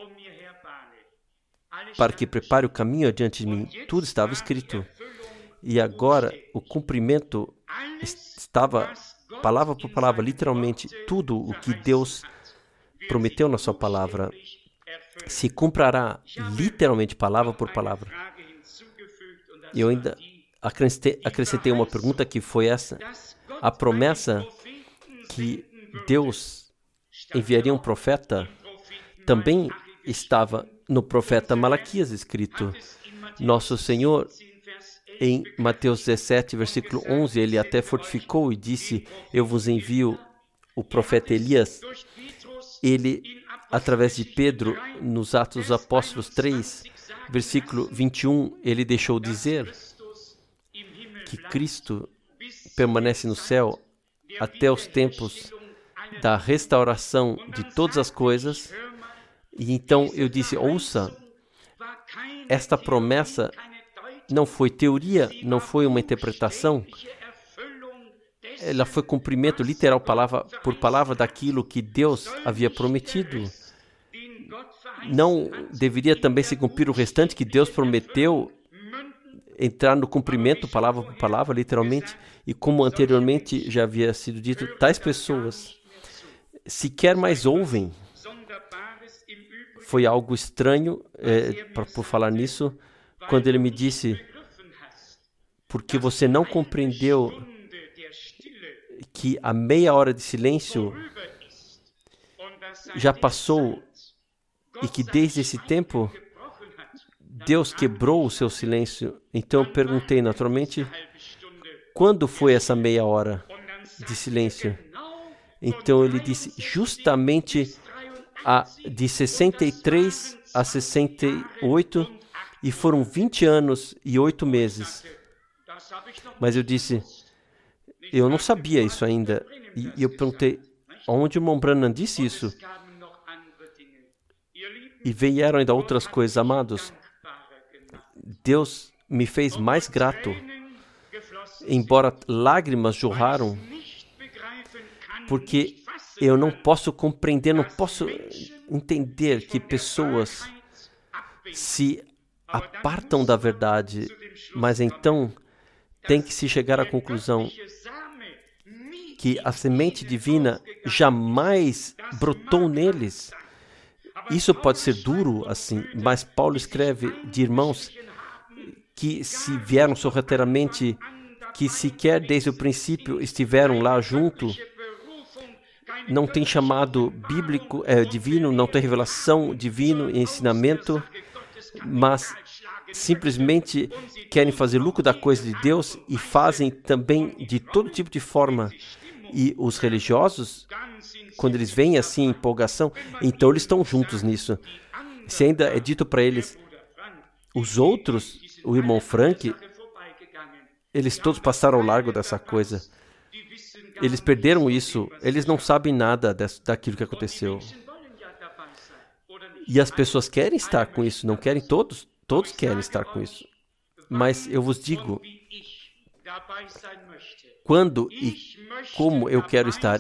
para que prepare o caminho adiante de mim. Tudo estava escrito. E agora, o cumprimento estava, palavra por palavra, literalmente, tudo o que Deus prometeu na sua palavra se cumprirá literalmente, palavra por palavra. Eu ainda acrescentei uma pergunta que foi essa. A promessa que Deus enviaria um profeta também estava no profeta Malaquias escrito. Nosso Senhor, em Mateus 17, versículo 11, ele até fortificou e disse, eu vos envio o profeta Elias. Ele, através de Pedro, nos Atos dos Apóstolos 3, versículo 21, ele deixou dizer que Cristo permanece no céu até os tempos da restauração de todas as coisas. E então eu disse, ouça, esta promessa não foi teoria, não foi uma interpretação, ela foi cumprimento literal, palavra por palavra, daquilo que Deus havia prometido. Não deveria também se cumprir o restante que Deus prometeu, entrar no cumprimento, palavra por palavra, literalmente, e como anteriormente já havia sido dito, tais pessoas sequer mais ouvem. Foi algo estranho por falar nisso, quando ele me disse, porque você não compreendeu que a meia hora de silêncio já passou e que desde esse tempo Deus quebrou o seu silêncio. Então eu perguntei naturalmente, quando foi essa meia hora de silêncio? Então ele disse, justamente de 63 a 68, e foram 20 anos e 8 meses. Mas eu disse, eu não sabia isso ainda. E eu perguntei, onde o irmão Branham disse isso? E vieram ainda outras coisas, amados. Deus me fez mais grato, embora lágrimas jorraram, porque eu não posso compreender, não posso entender que pessoas se apartam da verdade, mas então tem que se chegar à conclusão que a semente divina jamais brotou neles. Isso pode ser duro assim, mas Paulo escreve de irmãos que se vieram sorrateiramente, que sequer desde o princípio estiveram lá junto, não tem chamado bíblico, divino, não tem revelação divino e ensinamento, mas simplesmente querem fazer lucro da coisa de Deus e fazem também de todo tipo de forma. E os religiosos, quando eles veem assim empolgação, então eles estão juntos nisso. Se ainda é dito para eles, os outros, o irmão Frank, eles todos passaram ao largo dessa coisa. Eles perderam isso, eles não sabem nada daquilo que aconteceu. E as pessoas querem estar com isso, não querem todos? Todos querem estar com isso. Mas eu vos digo, quando e como eu quero estar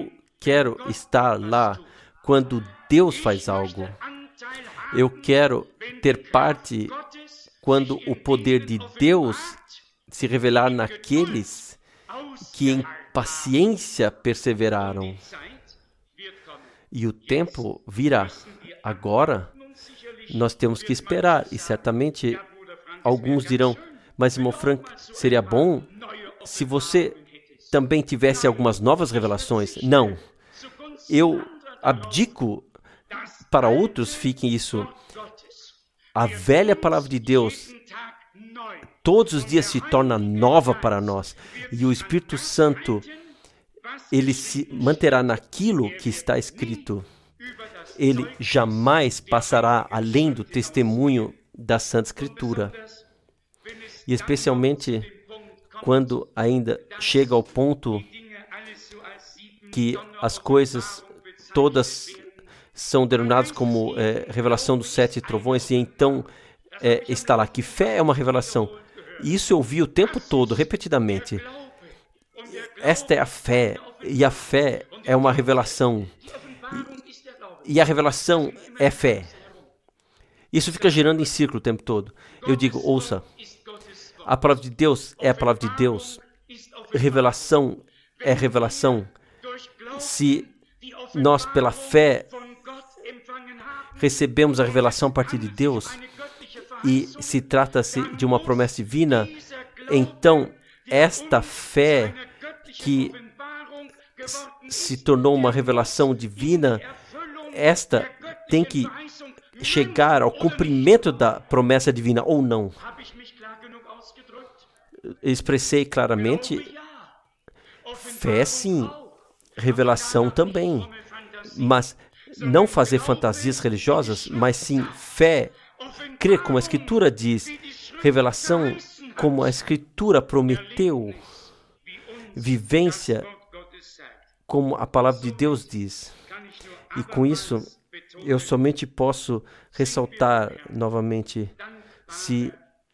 lá quando Deus faz algo. Eu quero ter parte quando o poder de Deus se revelar naqueles que em paciência perseveraram. E o tempo virá. Agora, nós temos que esperar. E certamente, alguns dirão, mas irmão Frank, seria bom se você também tivesse algumas novas revelações. Não. Eu abdico para outros, fiquem isso. A velha palavra de Deus, todos os dias se torna nova para nós. E o Espírito Santo, ele se manterá naquilo que está escrito. Ele jamais passará além do testemunho da Santa Escritura. E especialmente quando ainda chega ao ponto que as coisas todas são denominadas como revelação dos 7 trovões, e então está lá que fé é uma revelação. E isso eu ouvi o tempo todo, repetidamente. Esta é a fé, e a fé é uma revelação. E a revelação é fé. Isso fica girando em círculo o tempo todo. Eu digo, ouça, a palavra de Deus é a palavra de Deus. Revelação é revelação. Se nós, pela fé, recebemos a revelação a partir de Deus, e se trata-se de uma promessa divina, então esta fé que se tornou uma revelação divina, esta tem que chegar ao cumprimento da promessa divina, ou não. Expressei claramente, fé sim, revelação também, mas não fazer fantasias religiosas, mas sim fé, crer como a Escritura diz, revelação como a Escritura prometeu, vivência como a palavra de Deus diz. E com isso, eu somente posso ressaltar novamente, se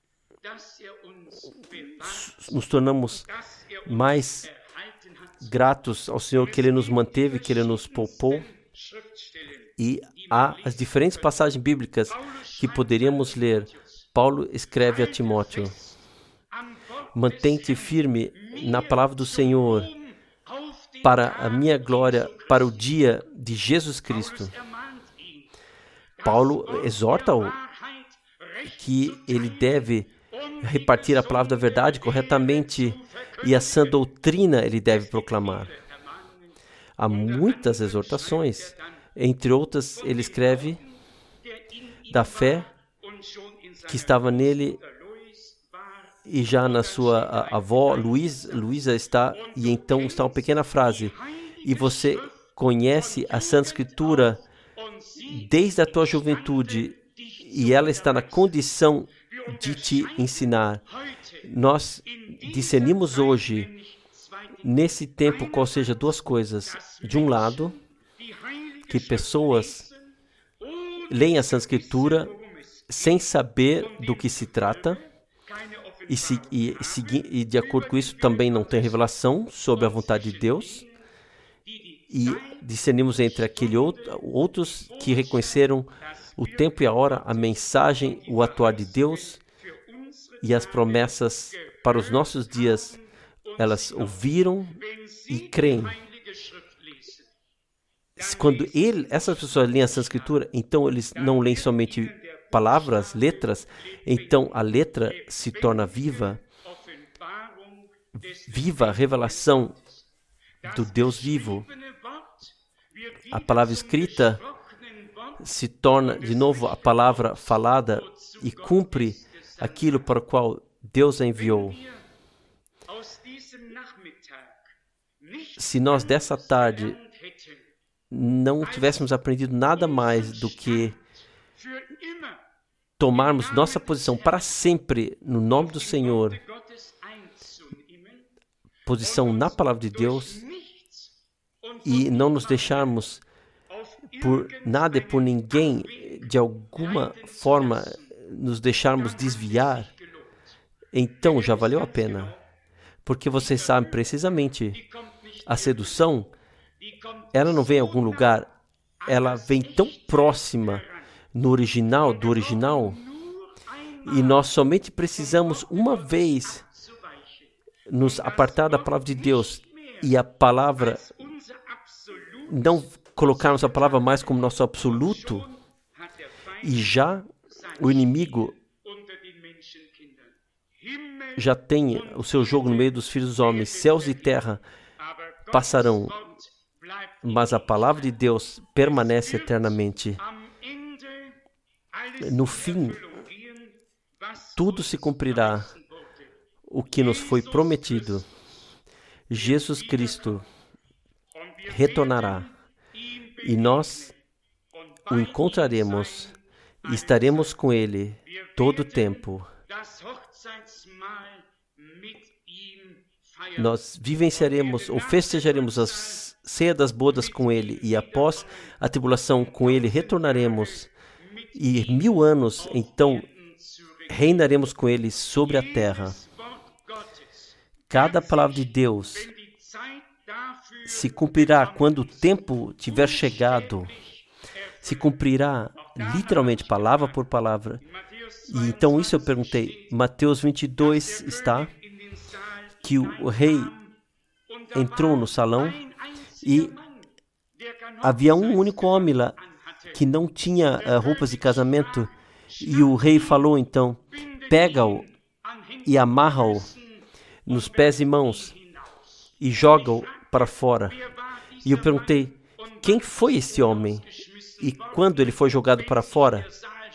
nos tornamos mais gratos ao Senhor que Ele nos manteve, que Ele nos poupou, e há as diferentes passagens bíblicas que poderíamos ler. Paulo escreve a Timóteo: mantém-te firme na palavra do Senhor, para a minha glória, para o dia de Jesus Cristo. Paulo exorta-o que ele deve repartir a palavra da verdade corretamente, e a sã doutrina ele deve proclamar. Há muitas exortações. Entre outras, ele escreve da fé que estava nele, e já na sua avó, Luísa está, e então está uma pequena frase: e você conhece a Santa Escritura desde a tua juventude, e ela está na condição de te ensinar. Nós discernimos hoje, nesse tempo, qual seja duas coisas. De um lado, que pessoas leem a Santa Escritura sem saber do que se trata, e de acordo com isso também não tem revelação sobre a vontade de Deus. E discernimos entre outros que reconheceram o tempo e a hora, a mensagem, o atuar de Deus e as promessas para os nossos dias. Elas ouviram e creem. Quando essas pessoas leem a Santa Escritura, então eles não leem somente palavras, letras, então a letra se torna viva. Viva a revelação do Deus vivo. A palavra escrita se torna de novo a palavra falada e cumpre aquilo para o qual Deus a enviou. Se nós dessa tarde não tivéssemos aprendido nada mais do que tomarmos nossa posição para sempre no nome do Senhor, posição na palavra de Deus, e não nos deixarmos por nada e por ninguém de alguma forma nos deixarmos desviar, então já valeu a pena. Porque vocês sabem precisamente, a sedução, ela não vem em algum lugar, ela vem tão próxima do original, e nós somente precisamos uma vez nos apartar da palavra de Deus, e a palavra, não colocarmos a palavra mais como nosso absoluto, e já o inimigo já tem o seu jogo no meio dos filhos dos homens. Céus e terra passarão, mas a palavra de Deus permanece eternamente. No fim, tudo se cumprirá o que nos foi prometido. Jesus Cristo retornará e nós o encontraremos e estaremos com Ele todo o tempo. Nós vivenciaremos ou festejaremos a ceia das bodas com Ele e após a tribulação com Ele retornaremos e 1000 anos então reinaremos com Ele sobre a terra. Cada palavra de Deus se cumprirá quando o tempo tiver chegado. Se cumprirá literalmente, palavra por palavra. E então isso eu perguntei. Mateus 22 está que o rei entrou no salão e havia um único homem lá que não tinha roupas de casamento. E o rei falou então, pega-o e amarra-o nos pés e mãos e joga-o para fora. E eu perguntei, quem foi esse homem? E quando ele foi jogado para fora?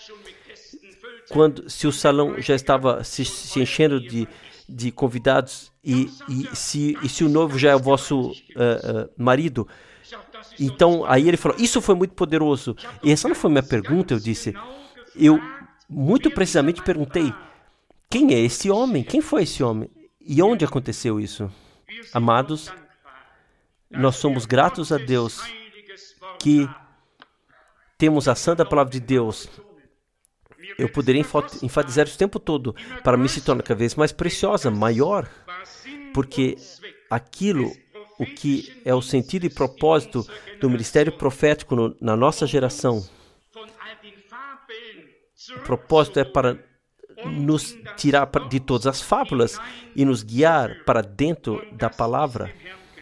Se o salão já estava se enchendo de convidados e se o noivo já é o vosso marido, então aí ele falou, isso foi muito poderoso. E essa não foi minha pergunta, eu disse, eu muito precisamente perguntei, quem é esse homem? Quem foi esse homem? E onde aconteceu isso? Amados, nós somos gratos a Deus que temos a santa palavra de Deus. Eu poderia enfatizar isso o tempo todo. Para mim se torna cada vez mais preciosa, maior, porque aquilo, o que é o sentido e propósito do ministério profético na nossa geração, o propósito é para nos tirar de todas as fábulas e nos guiar para dentro da palavra.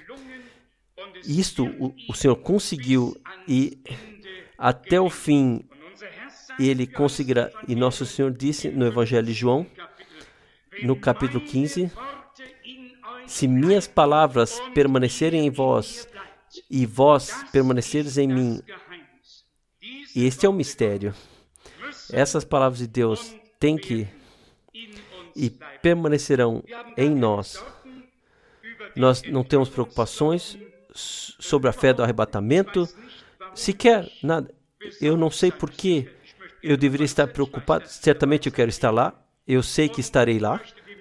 Isto o Senhor conseguiu e até o fim Ele conseguirá. E nosso Senhor disse no Evangelho de João, no capítulo 15, se minhas palavras permanecerem em vós e vós permaneceres em mim, este é o mistério. Essas palavras de Deus têm que e permanecerão em nós. Nós não temos preocupações sobre a fé do arrebatamento, sequer nada. Eu não sei por que eu deveria estar preocupado. Certamente eu quero estar lá. Eu sei que estarei lá.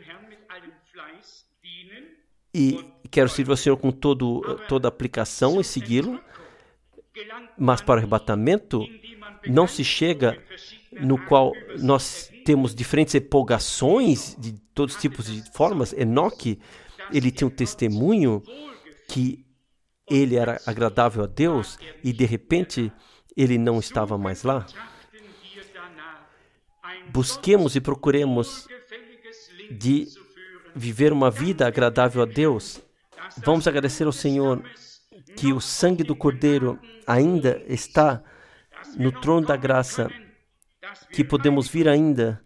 E quero servir ao Senhor com toda a aplicação e segui-lo. Mas para o arrebatamento, não se chega no qual nós temos diferentes empolgações de todos os tipos de formas. Enoque, ele tinha um testemunho que ele era agradável a Deus e de repente ele não estava mais lá. Busquemos e procuremos de viver uma vida agradável a Deus. Vamos agradecer ao Senhor que o sangue do Cordeiro ainda está no trono da graça, que podemos vir ainda,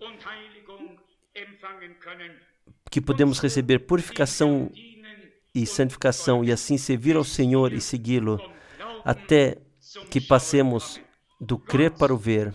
que podemos receber purificação e santificação e assim servir ao Senhor e segui-lo até que passemos do crer para o ver.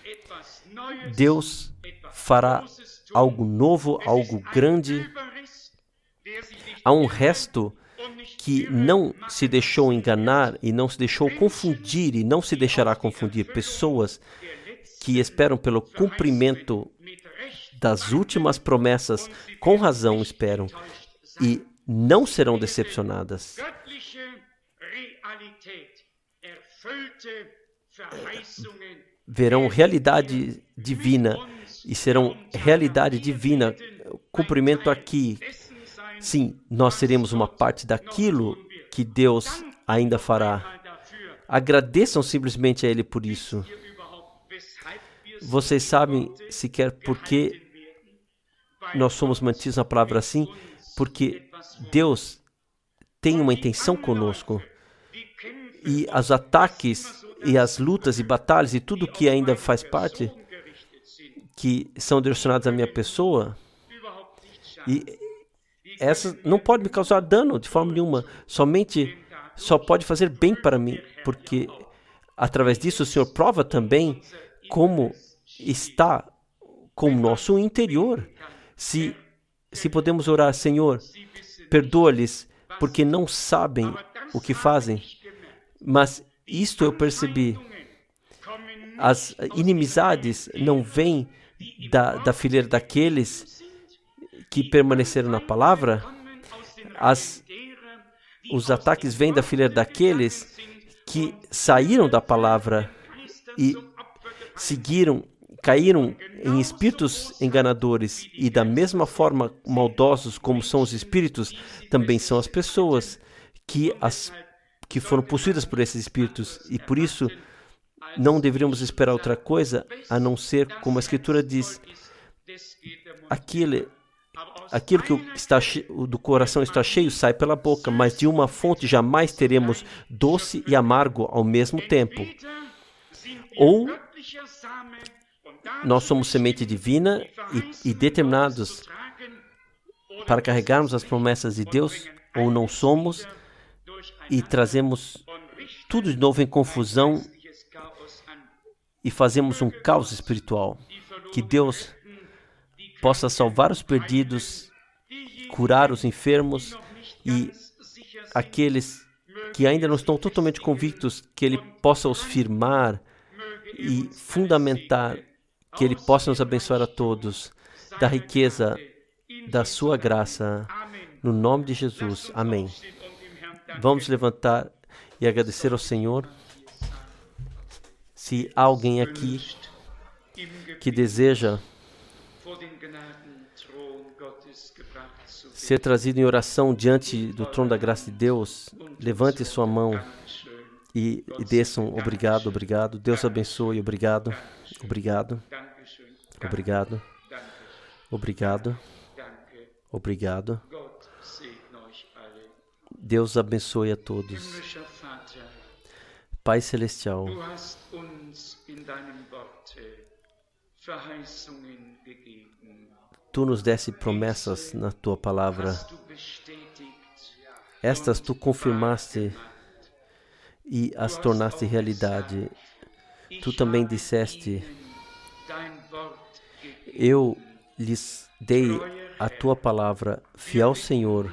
Deus fará algo novo, algo grande. Há um resto que não se deixou enganar e não se deixou confundir e não se deixará confundir. Pessoas que esperam pelo cumprimento das últimas promessas, com razão esperam e não serão decepcionadas. Verão realidade divina e serão realidade divina, cumprimento aqui. Sim, nós seremos uma parte daquilo que Deus ainda fará. Agradeçam simplesmente a Ele por isso. Vocês sabem sequer por que nós somos mantidos na palavra assim? Porque Deus tem uma intenção conosco. E os ataques e as lutas e batalhas e tudo que ainda faz parte, que são direcionados à minha pessoa, e essa não pode me causar dano de forma nenhuma. Só pode fazer bem para mim, porque através disso o Senhor prova também como está com o nosso interior. Se se podemos orar, Senhor, perdoa-lhes, porque não sabem o que fazem. Mas isto eu percebi. As inimizades não vêm da fileira daqueles que permaneceram na palavra. Os ataques vêm da fileira daqueles que saíram da palavra e caíram em espíritos enganadores. E da mesma forma maldosos como são os espíritos, também são as pessoas que foram possuídas por esses espíritos. E por isso não deveríamos esperar outra coisa a não ser, como a Escritura diz, aquilo que do coração está cheio sai pela boca, mas de uma fonte jamais teremos doce e amargo ao mesmo tempo. Ou nós somos semente divina e determinados para carregarmos as promessas de Deus, ou não somos e trazemos tudo de novo em confusão e fazemos um caos espiritual. Que Deus possa salvar os perdidos, curar os enfermos e aqueles que ainda não estão totalmente convictos, que Ele possa os firmar e fundamentar, que Ele possa nos abençoar a todos, da riqueza da sua graça, no nome de Jesus. Amém. Vamos levantar e agradecer ao Senhor. Se há alguém aqui que deseja ser trazido em oração diante do trono da graça de Deus, levante sua mão e desçam. Obrigado, obrigado. Deus abençoe. Obrigado, obrigado, obrigado, obrigado, obrigado. Deus abençoe a todos. Pai Celestial, Tu nos deste promessas na Tua palavra. Estas Tu confirmaste e as tornaste realidade. Tu também disseste: eu lhes dei a Tua palavra, fiel Senhor.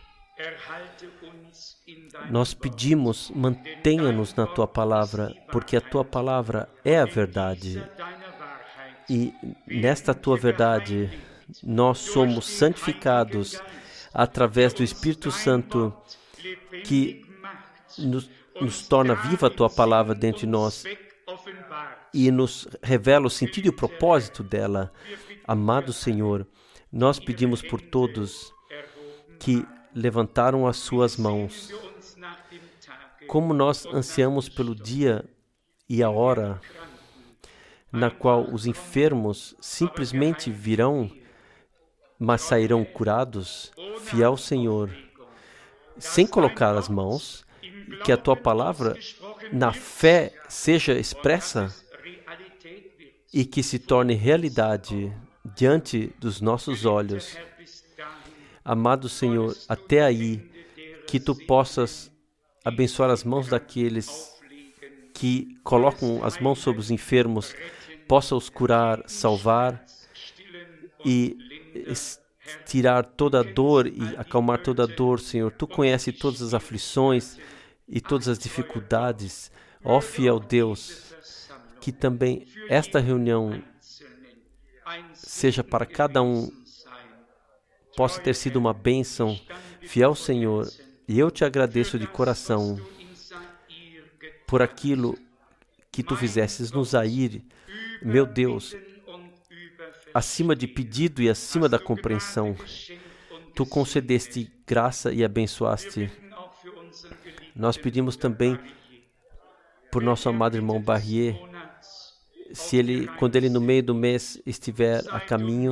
Nós pedimos, mantenha-nos na Tua palavra, porque a Tua palavra é a verdade. E nesta Tua verdade, nós somos santificados através do Espírito Santo, que nos torna viva a Tua palavra dentro de nós e nos revela o sentido e o propósito dela. Amado Senhor, nós pedimos por todos que levantaram as suas mãos. Como nós ansiamos pelo dia e a hora na qual os enfermos simplesmente virão, mas sairão curados, fiel Senhor, sem colocar as mãos, que a Tua palavra na fé seja expressa e que se torne realidade diante dos nossos olhos. Amado Senhor, até aí, que Tu possas abençoar as mãos daqueles que colocam as mãos sobre os enfermos, possa os curar, salvar e tirar toda a dor e acalmar toda a dor, Senhor. Tu conheces todas as aflições e todas as dificuldades. Ó fiel Deus, que também esta reunião seja para cada um, possa ter sido uma bênção. Fiel Senhor, e eu te agradeço de coração por aquilo que Tu fizestes no Zaire, meu Deus, acima de pedido e acima da compreensão. Tu concedeste graça e abençoaste. Nós pedimos também por nosso amado irmão Barrier, quando ele no meio do mês estiver a caminho,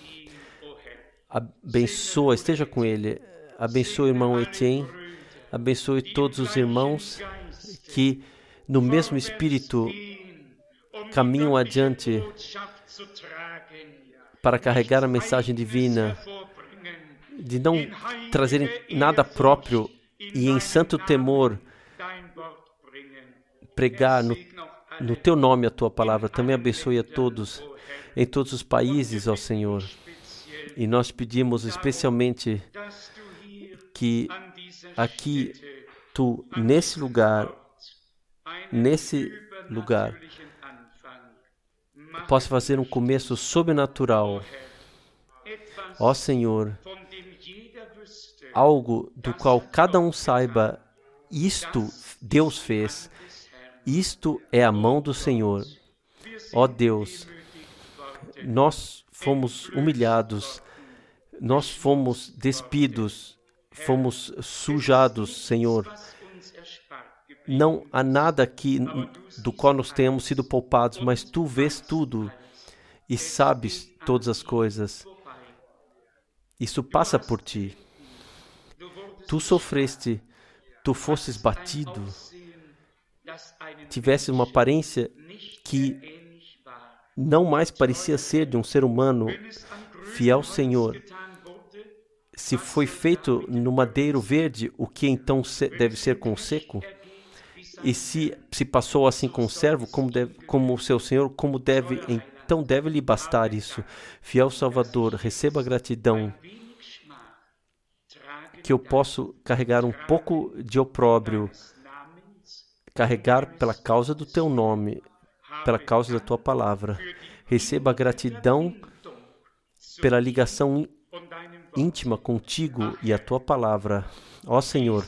abençoa, esteja com ele. Abençoe o irmão Etienne, abençoe todos os irmãos que no mesmo espírito caminham adiante para carregar a mensagem divina, de não trazerem nada próprio e em santo temor pregar no Teu nome a Tua palavra. Também abençoe a todos, em todos os países, ó Senhor. E nós pedimos especialmente que aqui tu, nesse lugar, possa fazer um começo sobrenatural. Ó Senhor, algo do qual cada um saiba, isto Deus fez, isto é a mão do Senhor. Ó Deus, nós fomos humilhados, nós fomos despidos, fomos sujados, Senhor. Não há nada aqui do qual nós tenhamos sido poupados, mas Tu vês tudo e sabes todas as coisas. Isso passa por Ti. Tu sofreste, Tu fostes batido, tivesse uma aparência que não mais parecia ser de um ser humano fiel, Senhor. Se foi feito no madeiro verde, o que então deve ser com o seco? E se passou assim com o servo, como o seu Senhor, então deve lhe bastar isso. Fiel Salvador, receba a gratidão que eu posso carregar um pouco de opróbrio, carregar pela causa do Teu nome, pela causa da Tua palavra. Receba a gratidão pela ligação íntima contigo e a Tua palavra. Ó Senhor,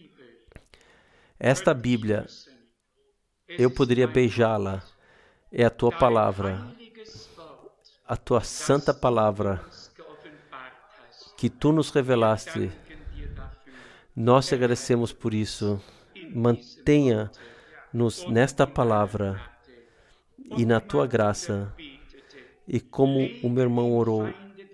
esta Bíblia, eu poderia beijá-la, é a Tua palavra, a Tua santa palavra, que Tu nos revelaste. Nós te agradecemos por isso. Mantenha-nos nesta palavra e na Tua graça. E como o meu irmão orou,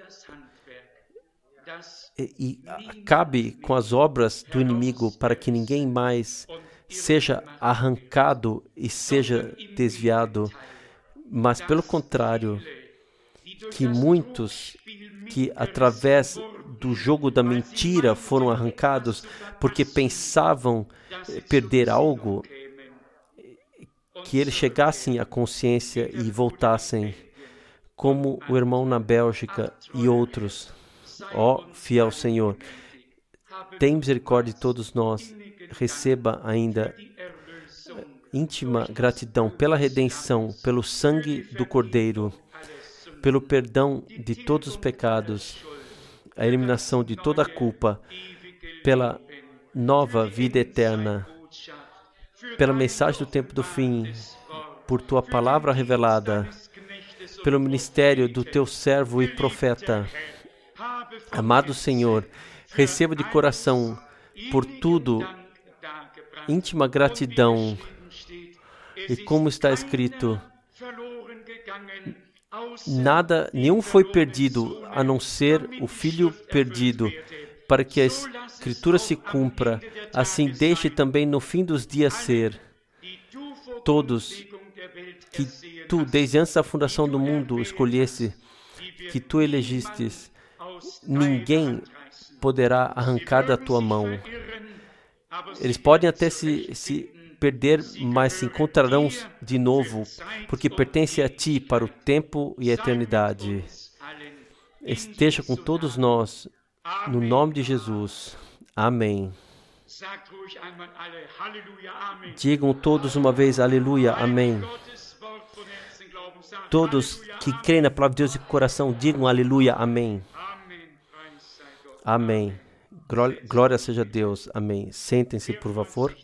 e acabe com as obras do inimigo para que ninguém mais seja arrancado e seja desviado, mas pelo contrário, que muitos que através do jogo da mentira foram arrancados porque pensavam perder algo, que eles chegassem à consciência e voltassem, como o irmão na Bélgica e outros. Ó fiel Senhor, tem misericórdia de todos nós. Receba ainda íntima gratidão pela redenção, pelo sangue do Cordeiro, pelo perdão de todos os pecados, a eliminação de toda a culpa, pela nova vida eterna, pela mensagem do tempo do fim, por Tua palavra revelada, pelo ministério do Teu servo e profeta. Amado Senhor, receba de coração por tudo íntima gratidão. E como está escrito, nenhum foi perdido, a não ser o filho perdido, para que a Escritura se cumpra. Assim deixe também no fim dos dias ser. Todos que Tu, desde antes da fundação do mundo, escolhesse, que Tu elegistes, ninguém poderá arrancar da Tua mão. Eles podem até se perder, mas se encontrarão de novo, porque pertence a Ti para o tempo e a eternidade. Esteja com todos nós, no nome de Jesus. Amém. Digam todos uma vez, aleluia, amém. Todos que creem na palavra de Deus de coração, digam aleluia, amém. Amém. Glória seja a Deus. Amém. Sentem-se, por favor.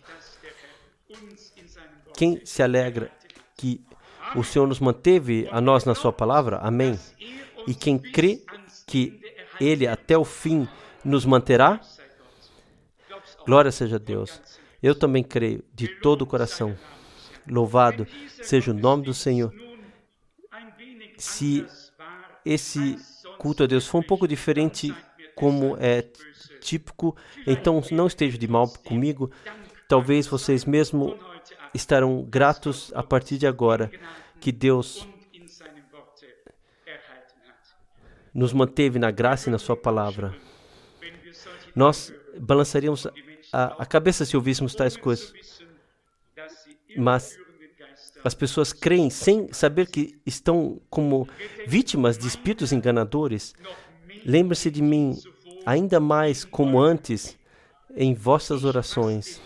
Quem se alegra que o Senhor nos manteve a nós na sua palavra? Amém. E quem crê que Ele até o fim nos manterá? Glória seja a Deus. Eu também creio de todo o coração. Louvado seja o nome do Senhor. Se esse culto a Deus for um pouco diferente, como é típico, então não esteja de mal comigo. Talvez vocês mesmo estarão gratos a partir de agora que Deus nos manteve na graça e na sua palavra. Nós balançaríamos a cabeça se ouvíssemos tais coisas, mas as pessoas creem sem saber que estão como vítimas de espíritos enganadores. Lembre-se de mim ainda mais como antes em vossas orações.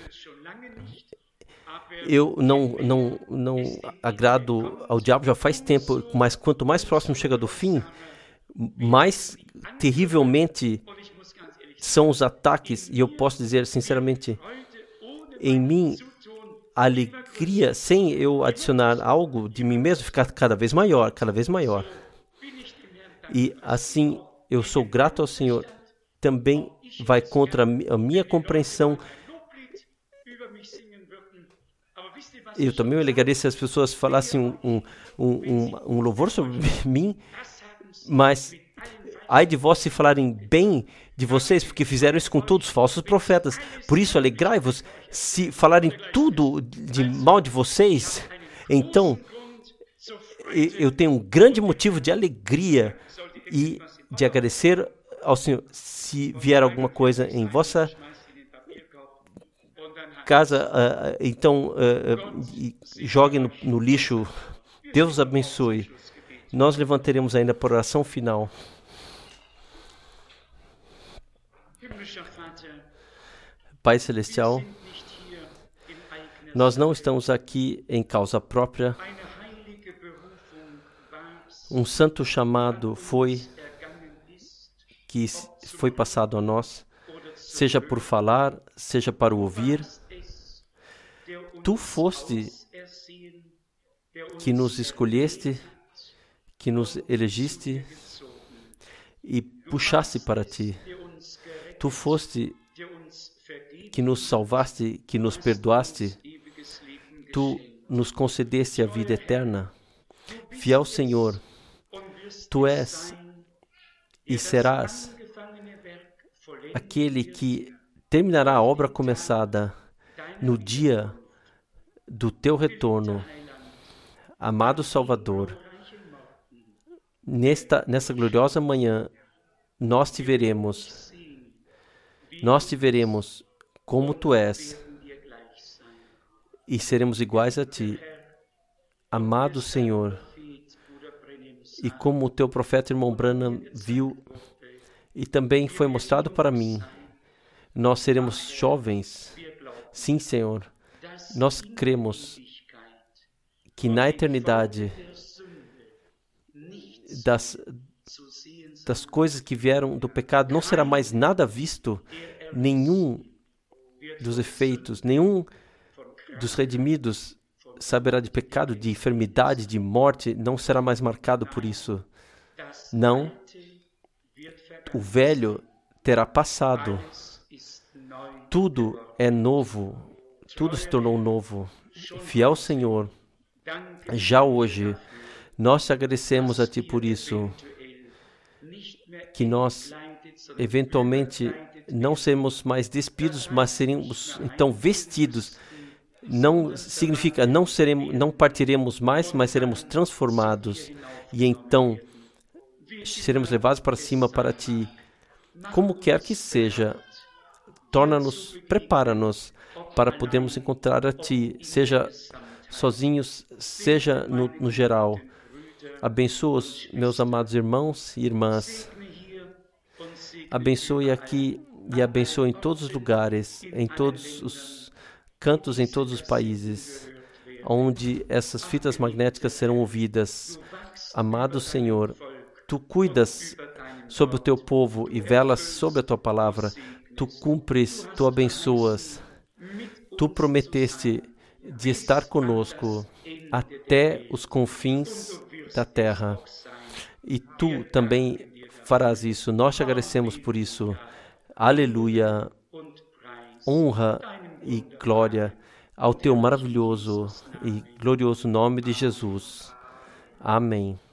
Eu não agrado ao diabo já faz tempo, mas quanto mais próximo chega do fim, mais terrivelmente são os ataques. E eu posso dizer sinceramente, em mim, a alegria, sem eu adicionar algo de mim mesmo, fica cada vez maior, cada vez maior. E assim, eu sou grato ao Senhor. Também vai contra a minha compreensão. Eu também me alegraria se as pessoas falassem um louvor sobre mim, mas ai de vós se falarem bem de vocês, porque fizeram isso com todos os falsos profetas. Por isso, alegrai-vos se falarem tudo de mal de vocês. Então, eu tenho um grande motivo de alegria e de agradecer ao Senhor. Se vier alguma coisa em vossa casa, então jogue no lixo. Deus os abençoe. Nós levantaremos ainda por oração final. Pai Celestial, nós não estamos aqui em causa própria. Um santo chamado que foi passado a nós, seja por falar, seja para ouvir. Tu foste que nos escolheste, que nos elegiste e puxaste para ti. Tu foste que nos salvaste, que nos perdoaste. Tu nos concedeste a vida eterna. Fiel Senhor, Tu és e serás aquele que terminará a obra começada no dia do Teu retorno. Amado Salvador, nessa gloriosa manhã, nós te veremos como Tu és e seremos iguais a Ti. Amado Senhor, e como o Teu profeta irmão Branham viu e também foi mostrado para mim, nós seremos jovens. Sim, Senhor, nós cremos que na eternidade das coisas que vieram do pecado não será mais nada visto, nenhum dos efeitos, nenhum dos redimidos saberá de pecado, de enfermidade, de morte, não será mais marcado por isso. Não, o velho terá passado. Tudo é novo, tudo se tornou novo. Fiel Senhor, já hoje, nós te agradecemos a Ti por isso, que nós, eventualmente, não seremos mais despidos, mas seremos, então, vestidos. Não significa, não partiremos mais, mas seremos transformados. E então, seremos levados para cima para Ti. Como quer que seja, prepara-nos para podermos encontrar a Ti, seja sozinhos, seja no geral. Abençoa os meus amados irmãos e irmãs. Abençoe aqui e abençoe em todos os lugares, em todos os cantos, em todos os países, onde essas fitas magnéticas serão ouvidas. Amado Senhor, Tu cuidas sobre o Teu povo e velas sobre a Tua palavra. Tu cumpres, Tu abençoas. Tu prometeste de estar conosco até os confins da terra. E Tu também farás isso. Nós te agradecemos por isso. Aleluia. Honra e glória ao Teu maravilhoso e glorioso nome de Jesus. Amém.